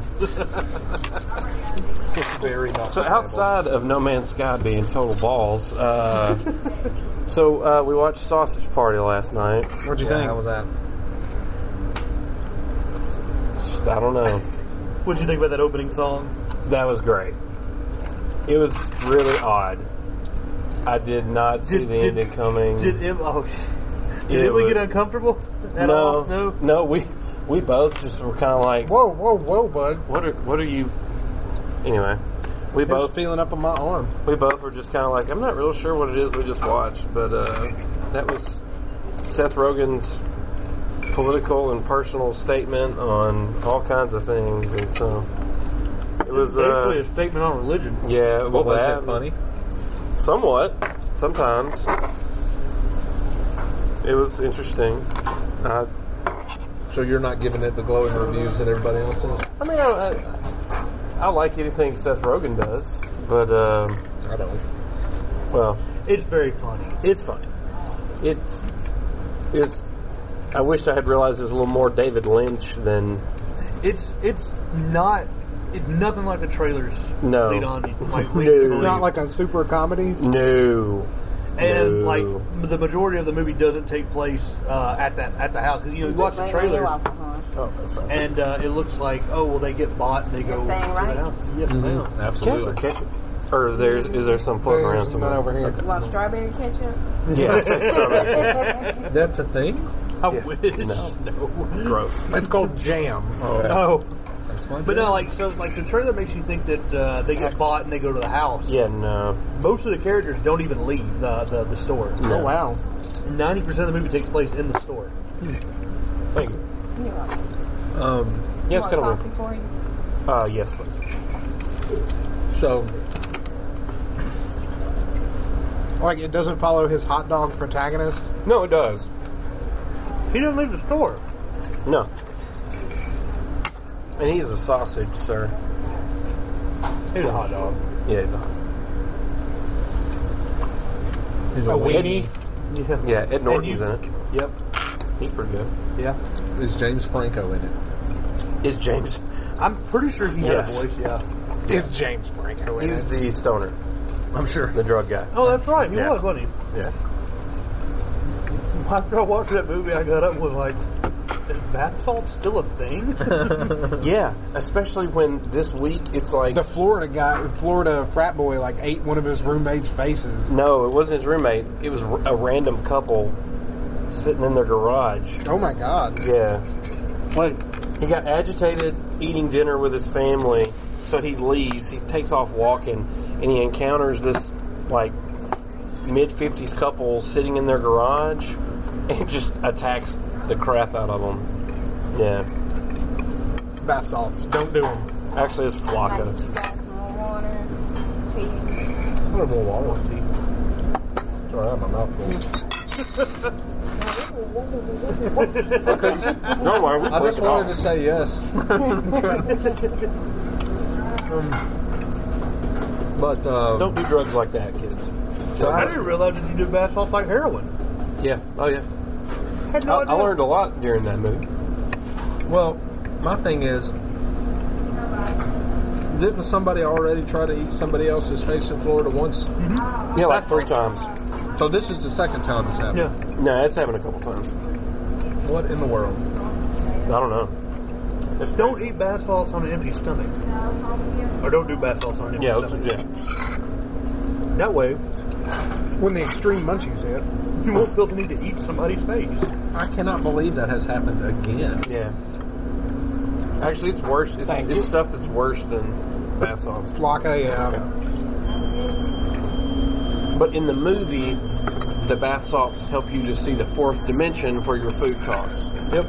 It's very not So scrambled. outside of No Man's Sky being total balls, we watched Sausage Party last night. What'd you Yeah, think? how was that? Just, I don't know. What'd you think about that opening song? That was great. It was really odd. I did not see the ending coming. Did It Emily was- get uncomfortable at all? No. We both just were kind of like, Whoa, bud. what are you? Anyway, we It's both feeling up on my arm. were just kind of like, I'm not real sure what it is we just watched, but that was Seth Rogen's political and personal statement on all kinds of things, and so it was basically a statement on religion. yeah. Well, Was that it funny? somewhat. Sometimes it was interesting. So you're not giving it the glowing reviews that everybody else is? I mean, I like anything Seth Rogen does, but I don't. well, It's very funny. it's funny. It's I wished I had realized it was a little more David Lynch than It's nothing like the trailers No. lead on. Like, No. Not like a super comedy. no. and No. like the majority of the movie doesn't take place at the house because you watch the trailer Oh, that's fine. and it looks like they get bought and they go to the Everything right? house. Yes, ma'am. Absolutely. Ketchup. Or is there some floating around There's somewhere? none over here. You want strawberry ketchup? Yeah, strawberry. That's a thing? I Yeah. wish. No. No. Gross. It's called jam. No. That's my But no, like the trailer makes you think that they get bought and they go to the house. Yeah, no. Most of the characters don't even leave the store. Oh, wow. 90% of the movie takes place in the store. Thank you. You want Yes, some can more I? coffee for you? Yes, please. So, Like, it doesn't follow his hot dog protagonist. No, it does. He doesn't leave the store. No. And he's a sausage, sir. He's a hot dog. Yeah, he's a he's A weenie. Yeah. Yeah, Ed Norton's in it. Yep. He's pretty good. Yeah. is James Franco in it? Is James? I'm pretty sure he Yes. had a voice. Yeah. Is James Franco in He's it? the stoner, I'm sure. the drug guy. Oh, that's right. He Yeah. was, wasn't he? Yeah. After I watched that movie, I got up and was like, "Is bath salt still a thing?" Yeah, especially when this week it's like The Florida frat boy, like, ate one of his roommates' faces. no, it wasn't his roommate. It was a random couple sitting in their garage. Oh, my God. Yeah, Wait, He got agitated eating dinner with his family, so he leaves. He takes off walking, and he encounters this like mid-50s couple sitting in their garage, and just attacks the crap out of them. Yeah, Bath salts. Don't do them. actually, it's Can I get Flocka. you guys some more water? Tea? A little more water. Sorry, I have my mouth full. No worry, we I just wanted to say yes. But Don't do drugs like that, kids. I didn't realize that you did bath salts like heroin. Yeah. Oh yeah. I had no I idea. learned a lot during that movie. well, my thing is, didn't somebody already try to eat somebody else's face in Florida once? Yeah, like 3 times. So this is the second time this happened. Yeah. No, it's happened a couple times. What in the world? I don't know. Just don't eat bath salts on an empty stomach. Or don't do bath salts on an empty Yeah, stomach. yeah. That way, When the extreme munchies hit. you won't feel the need to eat somebody's face. I cannot believe that has happened again. Yeah. Actually, it's worse. Thank you. It's stuff that's worse than bath salts. Flocka, yeah. But in the movie, the bath salts help you to see the 4th dimension where your food talks. Yep.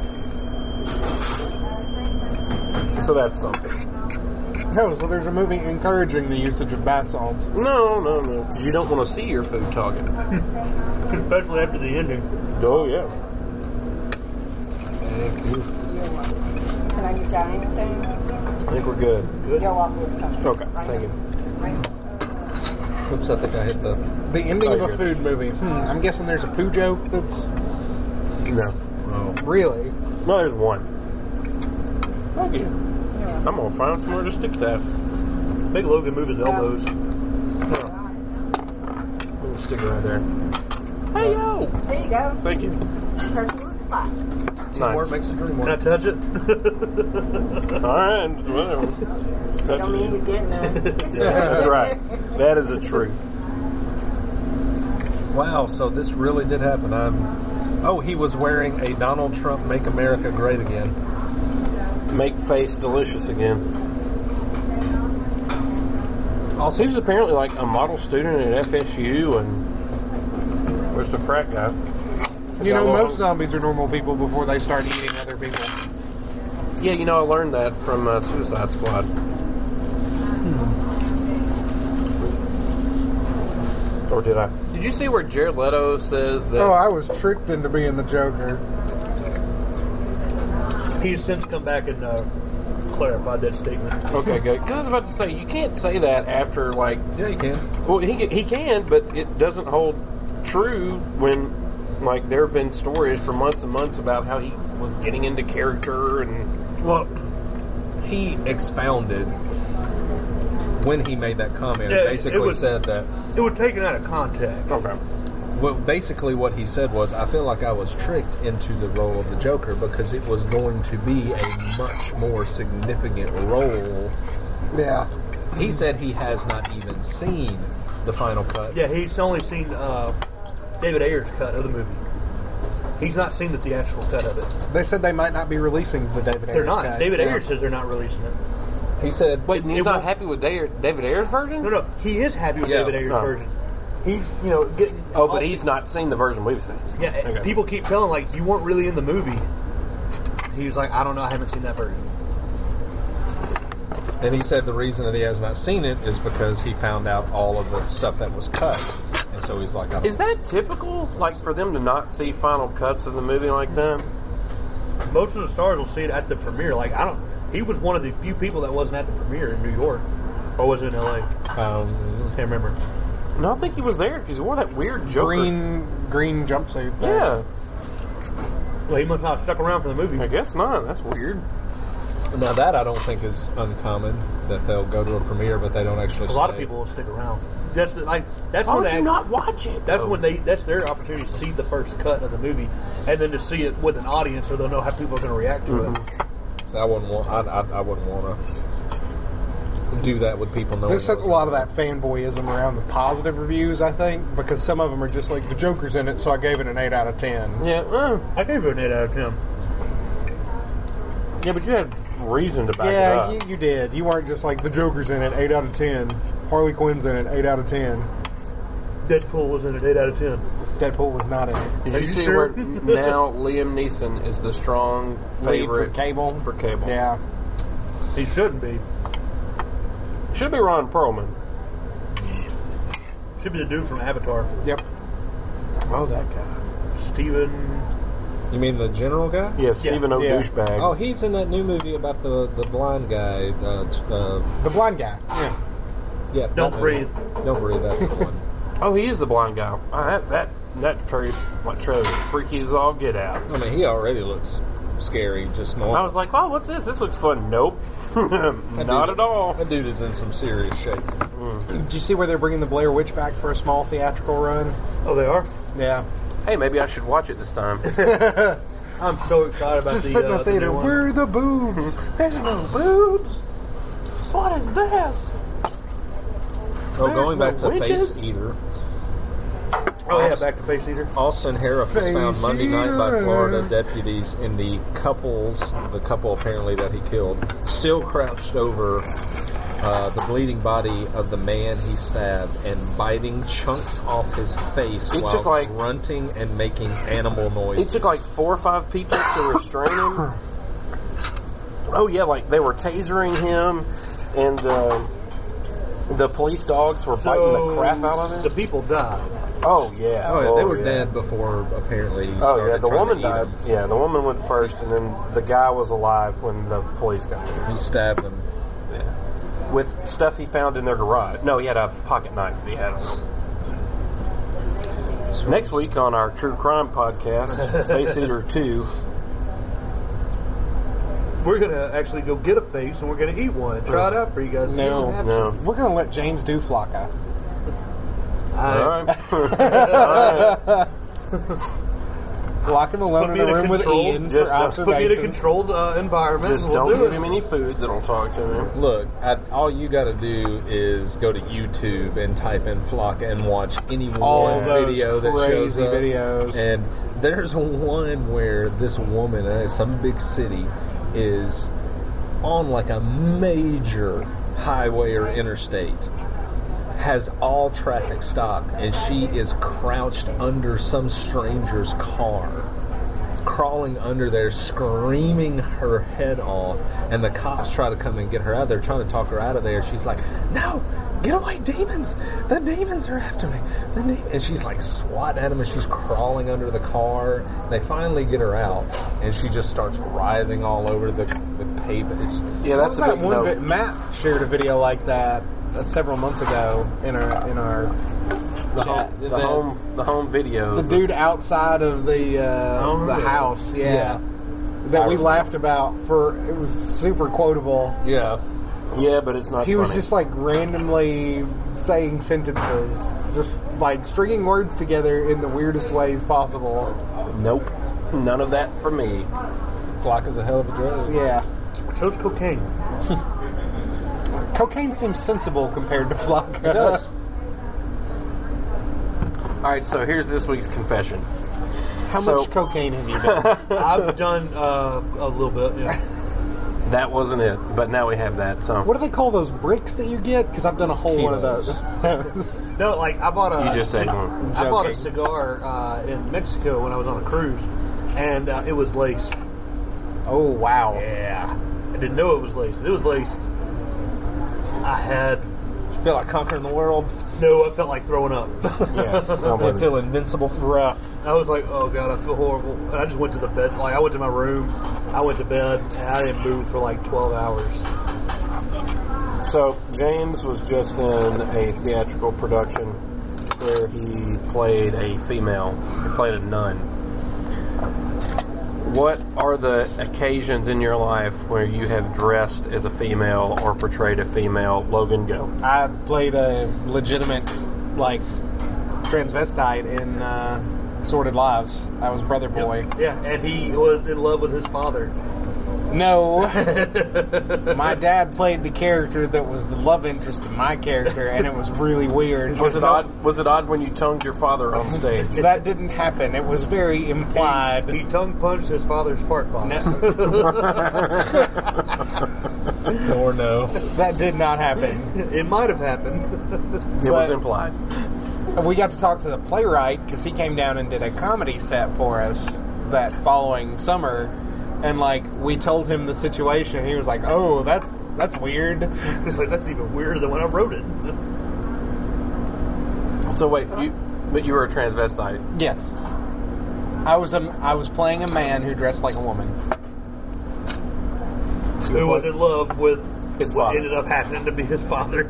So that's something. No, so there's a movie encouraging the usage of bath salts. No, because you don't want to see your food talking. Especially after the ending. Oh yeah. Thank you. Can I get y'all anything? I think we're good. Your waffle is coming. Okay, Right thank now. you. Right now. Oops, I think I hit the. The ending Oh, of a you're food movie. I'm guessing there's a poo joke that's No. Oh. really. No, there's one. Thank you. I'm gonna find somewhere to stick that. Make Logan move his elbows. We'll stick it right there. Hey yo! There you go. Thank you. Personal spot. Teamwork Nice. makes the dream Can I work. touch it? Alright, whatever. Just touch Don't need to it. get none. That's right. That is the truth. Wow, so this really did happen. Oh, he was wearing a Donald Trump "Make America Great Again." Make face delicious again. Also, he's apparently like a model student at FSU, and where's the frat guy? You know, most zombies are normal people before they start eating other people. Yeah, you know, I learned that from Suicide Squad. Or did I? Did you see where Jared Leto says that? Oh, I was tricked into being the Joker. He's since come back and clarified that statement. Okay, good. 'Cause I was about to say you can't say that after like. Yeah, you can. Well, he can, but it doesn't hold true when like there have been stories for months and months about how he was getting into character and. Well, he expounded when he made that comment. Yeah, Basically, it was- said that. It was taken out of context. Okay. Well, basically, what he said was, "I feel like I was tricked into the role of the Joker because it was going to be a much more significant role." Yeah. He said he has not even seen the final cut. Yeah, he's only seen David Ayer's cut of the movie. He's not seen the theatrical cut of it. They said they might not be releasing the David Ayers They're not. cut. David Yeah. Ayer says they're not releasing it. He said, Wait, and he's It not won't- happy with David Ayer's version? No, he is happy with Yeah. David Ayer's Oh. version. He's, getting. Oh, but he's not seen the version we've seen. Yeah, Okay. people keep telling like you weren't really in the movie. He was like, I don't know, I haven't seen that version. and he said the reason that he has not seen it is because he found out all of the stuff that was cut, and so he's like, I don't Is that typical, like, for them to not see final cuts of the movie like that? Most of the stars will see it at the premiere. Like he was one of the few people that wasn't at the premiere in New York, or was it in L.A.? Can't remember. No, I think he was there because he wore that weird Joker. Green jumpsuit. thing. Yeah, Well, he must not have stuck around for the movie. I guess not. That's weird. Now that I don't think is uncommon, that they'll go to a premiere but they don't actually. A lot of stay. people will stick around. That's Why when would they you not watch it? That's though? when that's their opportunity to see the first cut of the movie, and then to see it with an audience, so they'll know how people are going to react to it. So I wouldn't want. I wouldn't want to do that with people knowing. This has a lot of that fanboyism around the positive reviews, I think, because some of them are just like, the Joker's in it, so I gave it an 8 out of 10. Yeah, I gave it an 8 out of 10. Yeah, but you had reason to back it Yeah, up. you did. You weren't just like the Joker's in it, 8 out of 10. Harley Quinn's in it, 8 out of 10. Deadpool was in it, 8 out of 10. Deadpool was not in it. Did Are you you see sure? where now Liam Neeson is the strong favorite for Cable. for Cable? Yeah. He shouldn't be. Should be Ron Perlman. Should be the dude from Avatar. Yep. Oh, that guy. Steven. You mean the general guy? Yeah, Stephen Yeah. O'Douchebag. Oh, he's in that new movie about the blind guy. The blind guy. Yeah. Yeah, Don't that movie. Breathe. Don't breathe. That's the one. Oh, he is the blind guy. That trailer is freaky as all get out. I mean, he already looks scary, just normal. I was like, oh, what's this? This looks fun. Nope. Not at all. That dude is in some serious shape. Did you see where they're bringing the Blair Witch back for a small theatrical run? Oh, they are? Yeah. Hey, maybe I should watch it this time. I'm so excited about Just sit in the theater. new one. Where are the boobs? There's no boobs. What is this? Oh, going back to witches? Face Eater. Oh, yeah, back to Face Eater. Austin Harif was found Face Monday night by Eater. Florida deputies in the couple apparently that he killed, still crouched over the bleeding body of the man he stabbed and biting chunks off his face He while took, like- grunting and making animal It noises. took like 4 or 5 people to restrain him. Oh yeah, like they were tasering him, and the police dogs were biting the crap out of The him. people died. Oh yeah, Oh, yeah, they were yeah. dead before apparently he Oh started yeah, the trying woman to eat died. him. Yeah, the woman went first, and then the guy was alive when the police got there. He stabbed him. Yeah. With stuff he found in their garage. No, he had a pocket knife that he had on him. Next week on our True Crime podcast, Face Eater 2. We're going to actually go get a face and we're going to eat one and try it out for you guys. No. You don't have to. No. We're going to let James do Flocka. All right. All right. Lock him alone put in me a in a room with controlled- Ian for just don't Put me in a observation. controlled environment Just and we'll don't do give it. him any food that'll talk to him. Look, all you got to do is go to YouTube and type in Flocka and watch any All one those video that shows crazy up. videos. And there's one where this woman in some big city is on like a major highway or interstate, has all traffic stopped, and she is crouched under some stranger's car, crawling under there, screaming her head off, and the cops try to come and get her out. They're trying to talk her out of there. She's like, "No, get away, demons! The demons are after me!" And she's like swatting at them, and she's crawling under the car. They finally get her out, and she just starts writhing all over the pavement. Yeah, What that's was a that big one? note. Matt shared a video like that several months ago in our The chat. home, the home videos. The dude outside of the yeah. house, yeah, Yeah. that we laughed about for. It was super quotable. Yeah. Yeah, but it's not He funny. was just like randomly saying sentences, just like stringing words together in the weirdest ways possible. Nope. None of that for me. Flocka's a hell of a drug. Yeah, Chose cocaine. cocaine seems sensible compared to Flocka. It does. All right, so here's this week's confession. How So- much cocaine have you done? I've done a little bit, yeah. That wasn't it, but now we have that. So What do they call those bricks that you get? Because I've done a whole one of those. No, like I bought a. You just ate one. I bought a Joking. cigar in Mexico when I was on a cruise, and it was laced. Oh wow! Yeah, I didn't know it was laced. It was laced. I had Feel like conquering the world. no. I felt like throwing up. yeah, I feel invincible. Rough. I was like, oh god, I feel horrible. And I just went to the bed. Like I went to my room. I went to bed, and I didn't move for like 12 hours. So James was just in a theatrical production where he played a female. He played a nun. What are the occasions in your life where you have dressed as a female or portrayed a female? Logan, go. I played a legitimate, like, transvestite in Sordid Lives. I was Brother Boy. Yeah, and he was in love with his father. No. My dad played the character that was the love interest in my character, and it was really weird. Was it odd? Was it odd when you tongued your father on stage? That didn't happen. It was very implied. He tongue punched his father's fart box. Or no. That did not happen. It might have happened. It was implied. We got to talk to the playwright because he came down and did a comedy set for us that following summer, and like we told him the situation, and he was like, "Oh, that's weird." It's like, that's even weirder than when I wrote it. So wait, you were a transvestite. Yes, I was playing a man who dressed like a woman. Who was in love with His what father. ended up happening to be his father.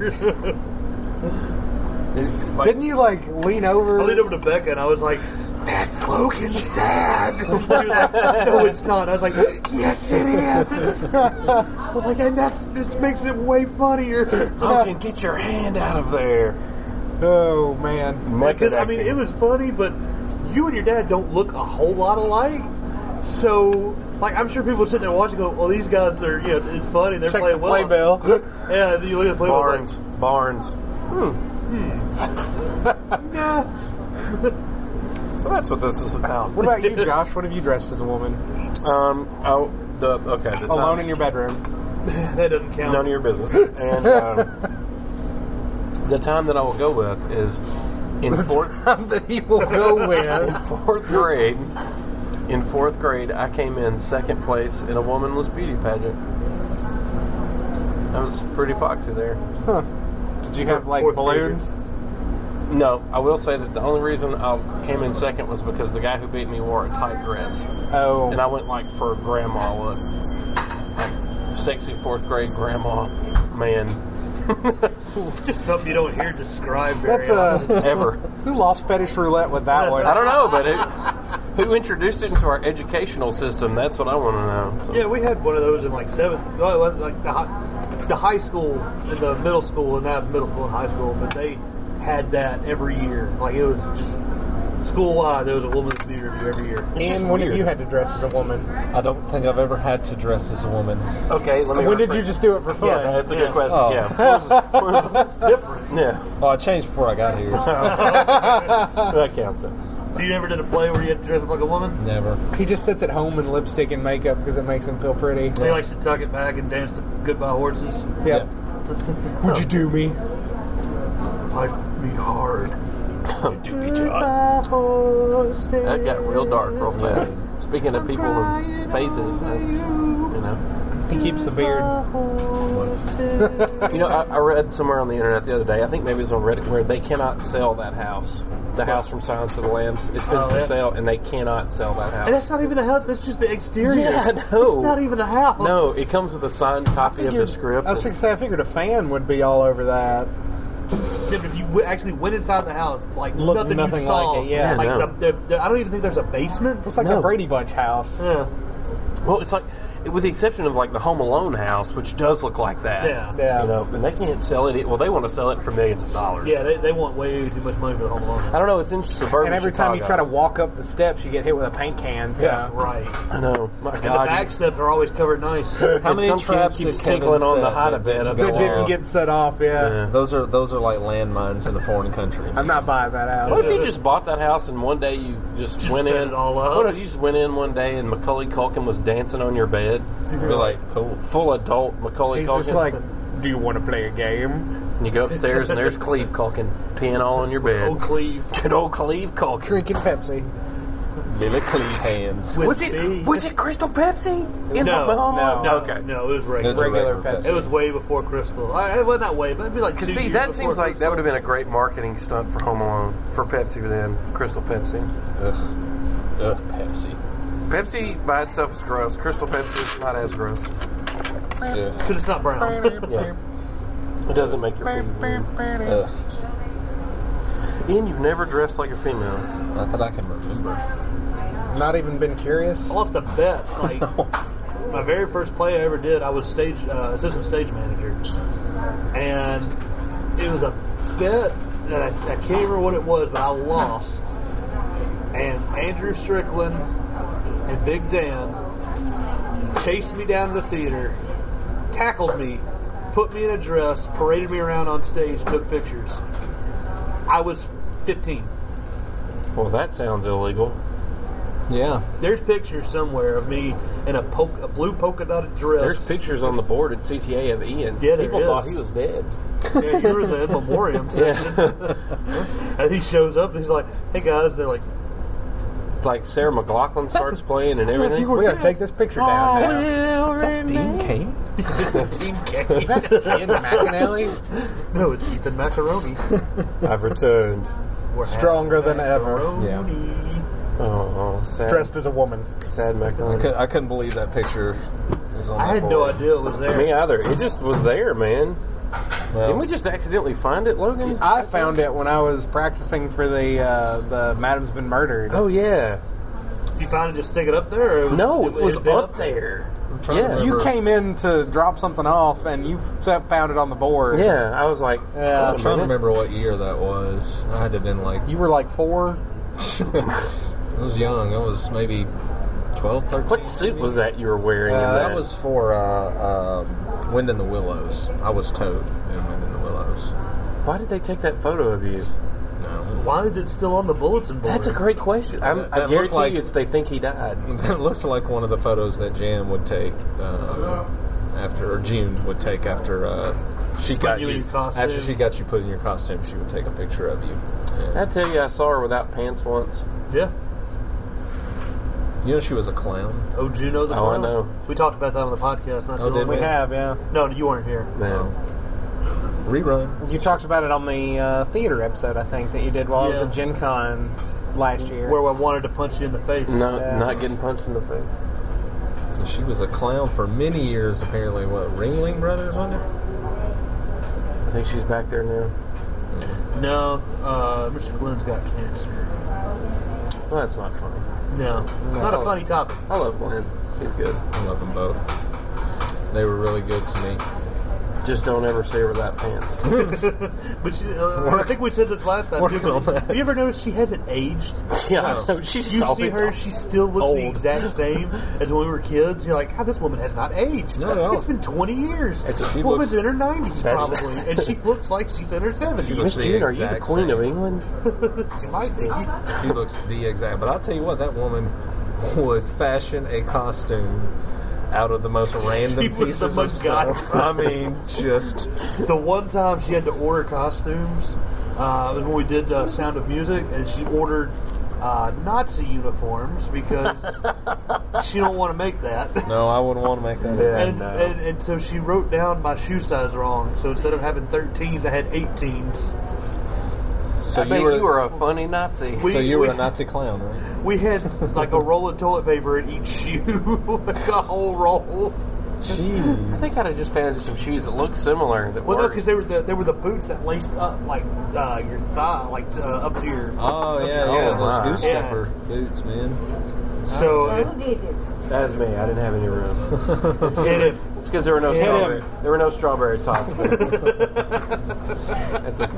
Didn't you like lean over? I leaned over to Becca and I was like, "That's Logan's dad." She was like, "No, it's not." I was like, "Yes, it is." I was like, "And it makes it way funnier." Logan, get your hand out of there. Oh man. Because I mean, it was funny, but you and your dad don't look a whole lot alike. So, like, I'm sure people sit there watching, go, "Well, these guys are, you know, it's funny. They're Check playing the well." playbill. Yeah, you look at the playbill. Barnes. Yeah. So that's what this is about. What about you, Josh? What have you dressed as a woman? The Alone in your bedroom. That doesn't count. None of your business. And the time that I will go with is in fourth That he will go with. fourth grade. In fourth grade, I came in second place in a womanless beauty pageant. I was pretty foxy there. Did you have like Fourth balloons? No, I will say that the only reason I came in second was because the guy who beat me wore a tight dress. Oh. And I went like for a grandma look. Like sexy fourth grade grandma man. It's just something you don't hear described very That's often. Ever. Who lost fetish roulette with that one? I don't know, but who introduced it into our educational system? That's what I want to know. So. Yeah, we had one of those in like like the high school and the middle school, and now it's middle school and high school, but they had that every year. Like it was just school-wide, there was a woman's beauty review every year. And when have you had to dress as a woman? I don't think I've ever had to dress as a woman. Okay, let me. When did you just do it for fun? Yeah, that's a good question. Oh. Yeah. It's different. Yeah, Oh, I changed before I got here. that counts. It. So you never did a play where you had to dress up like a woman? Never. He just sits at home in lipstick and makeup because it makes him feel pretty. He likes to tuck it back and dance to Goodbye Horses. Yep. Would you do me? I'd be hard. Do me, John. That got real dark real fast. Speaking of people with faces, that's, you know. He keeps the beard. You know, I read somewhere on the internet the other day, I think maybe it was on Reddit, where they cannot sell that house. The house from Silence of the Lambs. It's been for yeah. sale, and they cannot sell that And house. that's not even the house, that's just the exterior. Yeah, no. It's not even the house. No, it comes with a signed copy of the script. I was going to say, I figured a fan would be all over that. Yeah, but if you actually went inside the house, like Looked nothing you like saw. it, yeah. Like no. I don't even think there's a basement. It's like No. the Brady Bunch house. Yeah. Well, it's like, with the exception of like the Home Alone house, which does look like that. Yeah. Yeah. You know, and they can't sell it. Well, they want to sell it for millions of dollars. Yeah, they want way too much money for the Home Alone. I don't know. It's in suburban And every time you Chicago. try to walk up the steps, you get hit with a paint can. So. That's right. I know. My And the God. back steps are always covered nice. How many some traps kid keeps did Kevin tinkling on the set hide that bed didn't up go That there. didn't off? get set off, yeah. Yeah. Those are like landmines in a foreign country. I'm not buying that out. What if you just bought that house and one day you just went set in? it all up? What if you just went in one day and Macaulay Culkin was dancing on your bed? You'd be like, cool. Full adult Macaulay He's Culkin. just like, do you want to play a game? and you go upstairs and there's Cleve Culkin peeing all on your bed. Old Cleve. Good old Cleve Culkin. Drinking Pepsi. Billy Cleve hands. With Was me. it Crystal Pepsi? In No, Oklahoma? no. Okay. No, it was regular. That's a Regular regular Pepsi. It was way before Crystal. Well, not way, but it'd be like 2 Because see, years that before seems like that would have Crystal. been a great marketing stunt for Home Alone for Pepsi then. Crystal Pepsi. Ugh, Pepsi. Pepsi by itself is gross. Crystal Pepsi is not as gross. Yeah. Because it's not brown. Yeah. It doesn't make your pee weird. Ugh. Ian, you've never dressed like a female. Not that I can remember. Not even been curious. I lost a bet. Like, my very first play I ever did, I was assistant stage manager. And it was a bet that I can't remember what it was, but I lost. And Andrew Strickland and Big Dan chased me down to the theater, tackled me, put me in a dress, paraded me around on stage, and took pictures. I was 15. Well, that sounds illegal. Yeah. There's pictures somewhere of me in a blue polka dotted dress. There's pictures on the board at CTA of Ian. Yeah, there People is. thought he was dead. Yeah, you were in the in memoriam section. And he shows up and he's like, "Hey guys," they're like, It's like Sarah McLachlan starts playing and everything. We gotta take this picture down. Will Is that Dean Cain? "Team K." Is that Ian McAnally? No, it's Ethan Macaroni. I've returned. We're Stronger having than ever. macaroni. Oh, sad. Dressed as a woman. Sad macaroni. I couldn't believe that picture was on I that had no board. idea it was there. Me either. It just was there, man. Well, Didn't we just accidentally find it, Logan? I found it when I was practicing for the Madam's Been Murdered. Oh, yeah. You finally just stick it up there? Or No, it was been up there. trying to Yeah. remember. You came in to drop something off, and you found it on the board. Yeah, I was like, Yeah. I'm trying to remember what year that was. I had to have been like, You were like 4. I was young. I was maybe 12, 13. What suit was that you were wearing in That that? was for Wind in the Willows. I was Toad in Wind in the Willows. Why did they take that photo of you? No. Why is it still on the bulletin board? That's a great question. I That guarantee looked like- you it's they think he died. It looks like one of the photos that Jan would take after, or June would take after she got you in your costume. After she got you put in your costume, she would take a picture of you. And, I tell you, I saw her without pants once. Yeah. you know, she was a clown. Oh, Juno the Oh, I Clown? know. We talked about that on the podcast. Not Oh, too did long We we? ago. have, yeah. No, you weren't here. Man. Rerun. You talked about it on the theater episode, I think, that you did while I was Yeah. at Gen Con last year. Where I wanted to punch you in the face. Not getting punched in the face. And she was a clown for many years, apparently. What, Ringling Brothers, wasn't it? I think she's back there now. No, Mr. Glenn's got cancer. Well, that's not funny. No, not a funny topic. I love Glenn. He's good. I love them both. They were really good to me. Just don't ever see her without pants. But she, I think we said this last time. Working too, on but that. have you ever noticed she hasn't aged? Yeah, I know. She's You see always her, old. she still looks the Old. exact same as when we were kids. You're like, this woman has not aged. No. It's been 20 years. She Woman's looks- in her 90s That is- probably, and she looks like she's in her 70s. She Miss the June, are you the exact Queen same. of England? She might be. She looks the exact. But I'll tell you what, that woman would fashion a costume out of the most random She was pieces the of stuff. MacGyver. I mean, just The one time she had to order costumes was when we did Sound of Music, and she ordered Nazi uniforms because she don't want to make that. no, I wouldn't want to make that. Yeah. And, no. and so she wrote down my shoe size wrong. So instead of having 13s, I had 18s. So I bet you were a funny Nazi. So you were a Nazi clown, right? We had like a roll of toilet paper in each shoe, like a whole roll. Jeez. I think I'd have just found some shoes that look similar. That Well, no, worked. because they were the boots that laced up like your thigh, like up to your. Oh yeah, Oh, yeah, my. those goose Yeah. stepper boots, man. So Now, who did this? That's me. I didn't have any room. it hit him. It's because there were no Hit strawberry. him. There were no strawberry tots there. That's okay.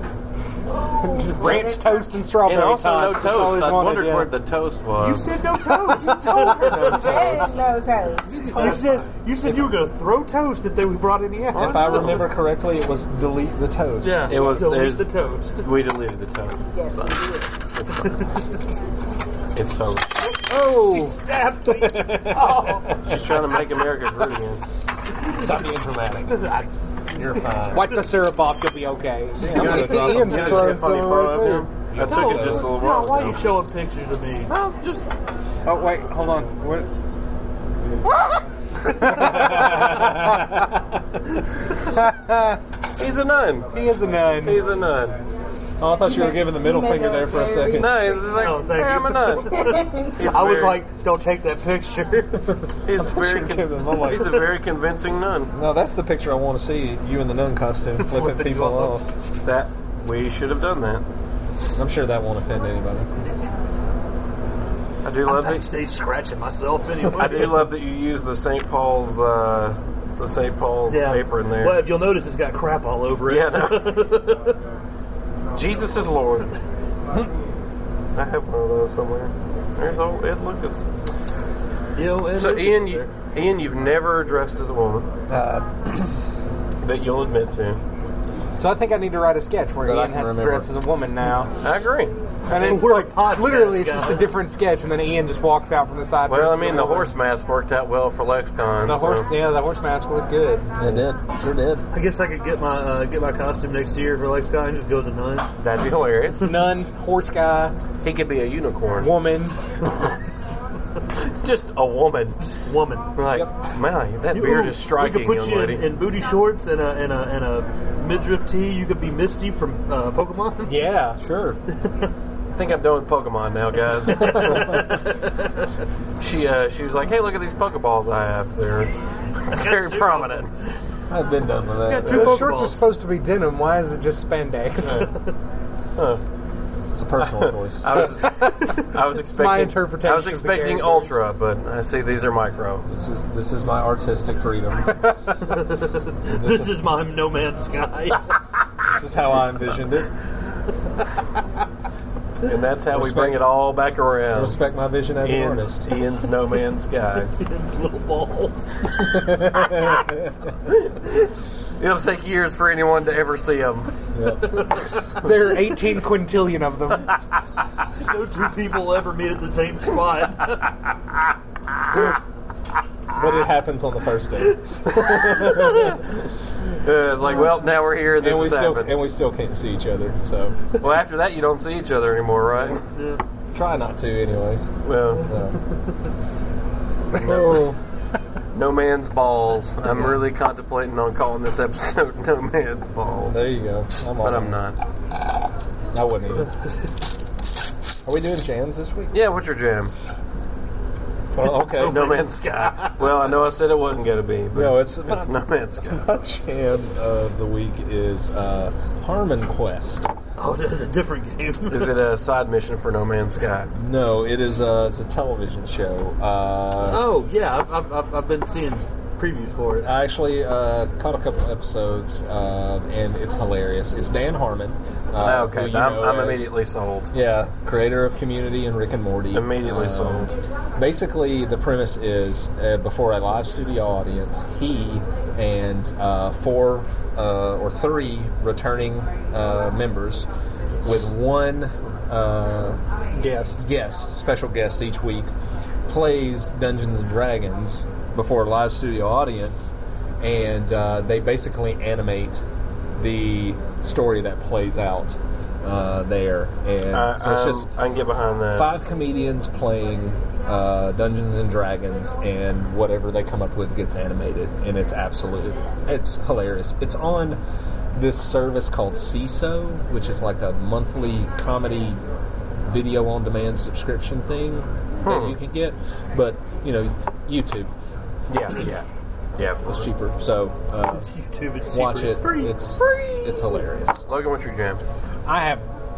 Ranch toast and strawberry And also no tots. That's all toast. he's I wanted, wondered yeah. where the toast was. You said no toast. You told her no toast. There's no toast. You said you were going to throw toast if they brought any out. If I remember correctly, it was delete the toast. Yeah, It was- delete there's- the toast. We deleted the toast. Yes, we did. It's fine. It's toast. Oh! Stabbed me. Oh. She's trying to make America great again. Stop being dramatic. You're fine. Wipe the syrup off, you'll be okay. I'm gonna drop Ian's You know, throwing it's a funny some photo away, of too. him. I took No, it just a little no, while why are you ago. showing pictures of me? Well, just Oh, wait, hold on. What? he's a nun. He is a nun. He's a nun. Oh, I thought you were giving the middle finger there for a second. No, he's just like, Oh, thank hey, you. I'm a nun. He's I was very- like, don't take that picture. he's very, Should've given him, I'm like- he's a very convincing nun. No, that's the picture I want to see. You in the nun costume flipping Flipping people you off. off. That we should have done that. I'm sure that won't offend anybody. I do I'm love that. backstage scratching myself anyway. I do love that you use the St. Paul's apron there. Well, if you'll notice, it's got crap all over it. Yeah, no. Jesus is Lord. I have one of those somewhere. There's old Ed Lucas. So Ian, you've never dressed as a woman that you'll admit to. So I think I need to write a sketch where That I Ian can has remember. to dress as a woman now. I agree. And it's we're like, a podcast, literally, it's just a guys. different sketch, and then Ian just walks out from the side. Well, I dressed as mean, a the woman. horse mask worked out well for LexCon. The horse, so. yeah, the horse mask was good. It did. Sure did. I guess I could get my costume next year for LexCon and just go as a nun. That'd be hilarious. Nun, horse guy, He could be a unicorn. woman. Just a woman. Woman. Like, man, that beard is striking, We could put young you lady. in booty shorts and a midriff tee. You could be Misty from Pokemon. Yeah. Sure. I think I'm done with Pokemon now, guys. She was like, hey, look at these Pokeballs I have. They're very prominent. I've been done with that. two Those shorts are Pokeballs. supposed to be denim. Why is it just spandex? It's a personal choice. I was expecting my interpretation I was of the expecting character. Ultra, but I see these are micro. This is my artistic freedom. This is my No Man's Sky. This is how I envisioned it. And that's how we Respect- bring it all back I around. respect my vision as an artist. Ian's No Man's Sky. Little balls. It'll take years for anyone to ever see them. There are 18 quintillion of them. No two people ever meet at the same spot. But it happens on the first day. It's like, well, now we're here. This is happening. And we still can't see each other. So Well, after that, you don't see each other anymore, right? try not to, anyways. Well, Oh, No Man's Balls. I'm really contemplating on calling this episode No Man's Balls. there you go. But I'm not. I wouldn't either. Are we doing jams this week? Yeah, what's your jam? Well, okay. No Man's Sky. Well, I know I said it wasn't going to be, but No, it's No Man's Sky. My jam of the week is Harmon Quest. Oh, that's a different game. Is it a side mission for No Man's Sky? No, it is. It's a television show. Oh yeah, I've been seeing previews for it. I actually caught a couple episodes, and it's hilarious. It's Dan Harmon. Okay, who you I'm know as- immediately sold. Yeah, creator of Community and Rick and Morty. Immediately sold. Basically, the premise is before a live studio audience, he and 4 or 3 returning members with one special guest each week, plays Dungeons and Dragons before a live studio audience, and they basically animate the story that plays out there. And so it's just I can get behind that. 5 comedians playing Dungeons and Dragons, and whatever they come up with gets animated, and it's hilarious. It's on this service called CISO, which is like a monthly comedy video on demand subscription thing that you can get, but YouTube, Yeah. it's cheaper, so YouTube, it's watch cheaper. it. It's free. It's hilarious. Logan, what's your jam? I have.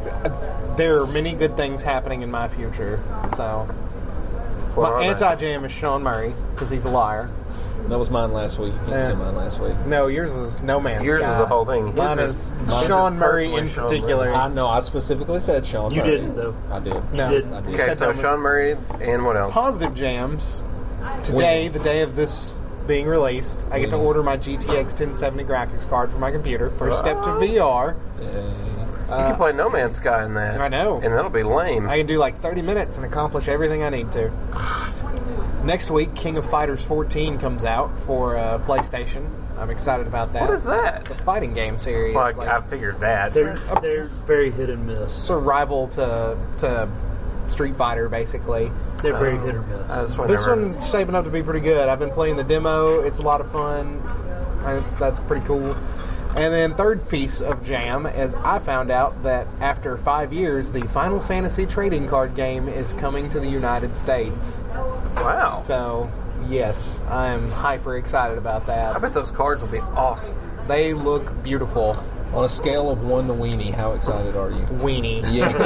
There are many good things happening in my future. So What are my they? anti-jam is Sean Murray because he's a liar. That was mine last week. You can't Yeah. steal mine last week. No, yours was No Man's Yours Sky. is the whole thing. Mine His is mine Sean Murray personally in Sean particular. I know. I specifically said Sean. You Murray. didn't, though. I did. No. didn't. I did. Okay, said so no. Sean Murray and what else? Positive jams. Today, Wings. the day of this being released, I get to order my GTX 1070 graphics card for my computer. First step to VR. You can play No Man's Sky in that. I know. And that'll be lame. I can do like 30 minutes and accomplish everything I need to. Next week, King of Fighters 14 comes out for PlayStation. I'm excited about that. What is that? It's a fighting game series. Well, like, I figured that. They're very hit and miss. it's a rival to Street Fighter, basically. They're very hit or miss. That's what I This never- one's shaping up to be pretty good. I've been playing the demo. It's a lot of fun. That's pretty cool. And then third piece of jam is I found out that after 5 years, the Final Fantasy trading card game is coming to the United States. Wow. So, yes, I'm hyper excited about I that. bet those cards will be awesome. They look beautiful. On a scale of 1 to weenie, how excited are you? Weenie.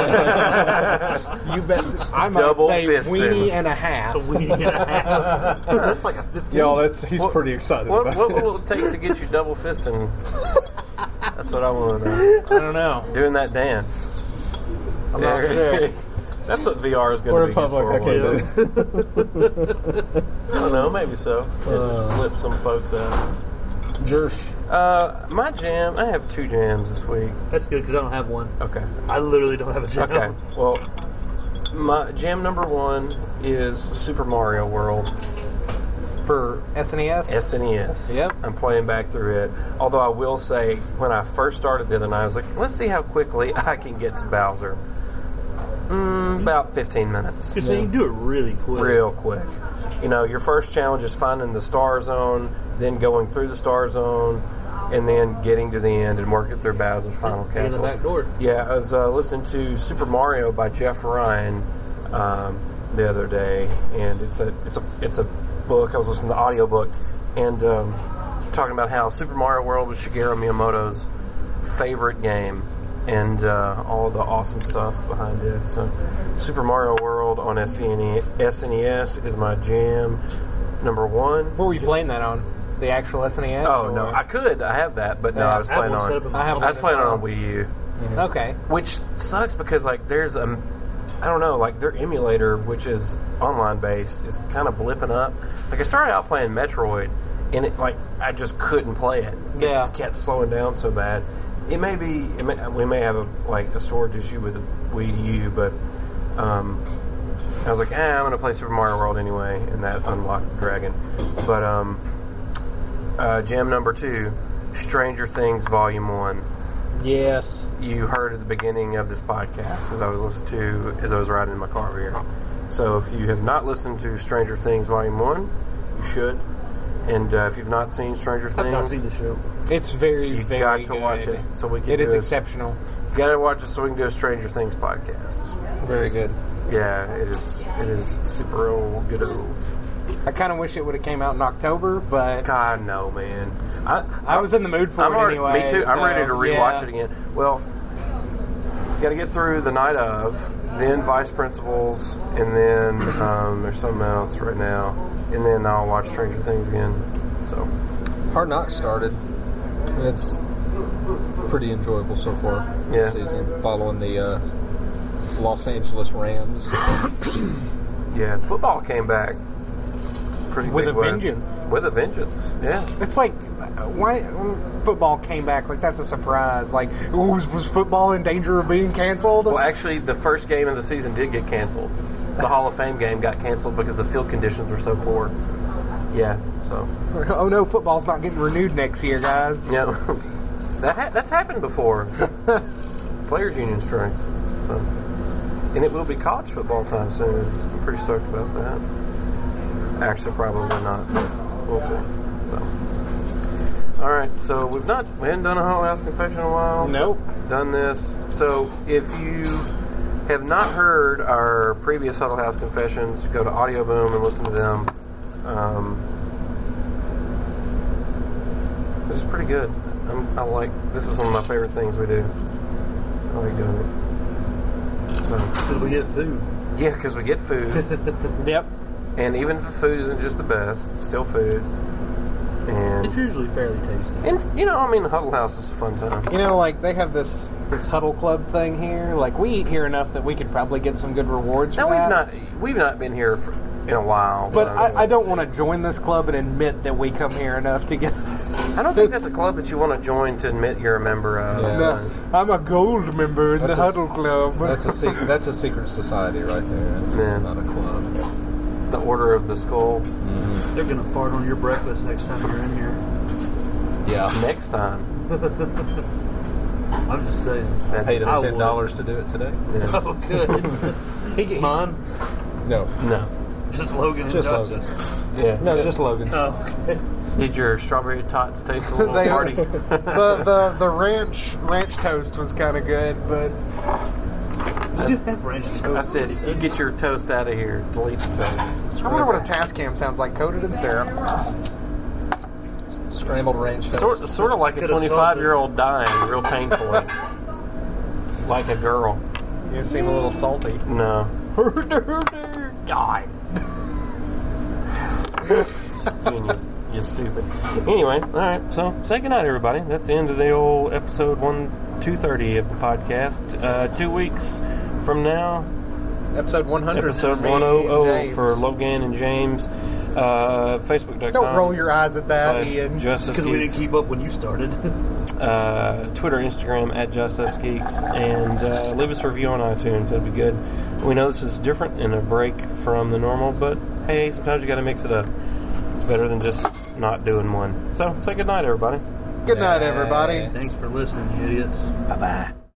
Yeah. You bet. I might Double say fisted. weenie and a half. Weenie and a half. That's like a 15. Yo, he's pretty excited What about will this. it take to get you double fisting? That's what I want to know. I don't know. Doing that dance. I'm not sure. That's what VR is going We're to in be public. good for. I can't do it. I don't know, maybe so. Just flip some folks out. Jersh. My jam, I have 2 jams this week. That's good because I don't have one. Okay. I literally don't have a jam. Okay. Well, my jam number 1 is Super Mario World. For SNES? SNES. Yep. I'm playing back through it. Although I will say, when I first started the other night, I was like, let's see how quickly I can get to Bowser. About 15 minutes. So you can do it really quick. Real quick. You know, your first challenge is finding the Star Zone, then going through the Star Zone, and then getting to the end and working through Bowser's final In the castle. back door. Yeah, I was listening to Super Mario by Jeff Ryan the other day, and it's a book. I was listening to the audiobook, and talking about how Super Mario World was Shigeru Miyamoto's favorite game, and all the awesome stuff behind it. So, Super Mario World on SNES is my jam number 1. What were you playing that on? The actual SNES? Oh no, I could. I have that, but no, I was I have playing one set on. up in my I have I was one playing as on well. Wii U, Okay. which sucks because like there's I don't know, like their emulator, which is online based, is kind of blipping up. Like I started out playing Metroid, and it like I just couldn't play it. Yeah. It kept slowing down so bad. We may have a storage issue with the Wii U, but I was like, I'm gonna play Super Mario World anyway, and that unlocked the dragon. But jam number 2, Stranger Things Volume 1. Yes. You heard at the beginning of this podcast as I was riding in my car over here. So if you have not listened to Stranger Things Volume 1, you should. And if you've not seen Stranger I've Things, not seen the show. It's very, you very got to good. watch it. So we can It do is a- exceptional. You got to watch it so we can do a Stranger Things podcast. Very good. Yeah, it is super old, good old. I kind of wish it would have came out in October, but God no, man. I was in the mood for I'm it already, anyway. Me too. I'm so, ready to rewatch yeah. it again. Well, got to get through the night of, then Vice Principals, and then there's something else right now, and then I'll watch Stranger Things again. So Hard Knocks started. It's pretty enjoyable so far this season, following the Los Angeles Rams. yeah, football came back pretty With big a way. vengeance. With a vengeance. Yeah. It's like, why football came back? Like, that's a surprise. Like, was football in danger of being canceled? Well, actually, the first game of the season did get canceled. The Hall of Fame game got canceled because the field conditions were so poor. Yeah. So. Oh no, football's not getting renewed next year, guys. Yeah. That's happened before. Players union strikes. So, and it will be college football time soon. I'm pretty stoked about that. Actually, probably not. But we'll see. So, all right. So we hadn't done a Huddle House confession in a while. Nope. Done this. So if you have not heard our previous Huddle House confessions, go to Audio Boom and listen to them. This is pretty good. This is one of my favorite things we do. I like doing it. So, Because we get food. yeah, because we get food. Yep. And even if the food isn't just the best, it's still food. And, It's usually fairly tasty. the Huddle House is a fun time. You know, like, they have this huddle club thing here. Like, we eat here enough that we could probably get some good rewards for Now, that. we've not been here in a while. But I don't want to join this club and admit that we come here enough to get... I don't think that's a club that you want to join to admit you're a member of. Yeah. I'm a gold member in That's the a- huddle club. That's a secret society right there. It's Yeah. not a club. The Order of the Skull. They're going to fart on your breakfast next time you're in here. Yeah. Next time. I'm just saying. That- Paid him I $10 to do it today. yeah. Oh, good. Mine? No. No. Just Logan and Just Josh's. Logan's. Yeah. No, just Logan's. Oh, okay. Did your strawberry tots taste a little They- party? the ranch toast was kind of good, but You do have ranch toast. I said, you get your toast out of here. Delete the toast. I wonder what a Tascam sounds like coated in syrup. Scrambled ranch toast. Sort of like a Could've 25-year-old dying real painfully. Like a girl. You seem a little salty. No. Die. You stupid. Anyway, all right. So say goodnight, everybody. That's the end of the old episode 230 of the podcast. 2 weeks from now, Episode 100. Episode for me and 100 James. for Logan and James. Facebook.com. Don't roll your eyes at that, / Ian. Justice Because we didn't Geeks. keep up when you started. Twitter, Instagram at Justice Geeks, and leave us a review on iTunes. That'd be good. We know this is different and a break from the normal, but hey, sometimes you got to mix it up. It's better than just not doing one. So, say good night, everybody. Good night, everybody. Thanks for listening, you idiots. Bye bye.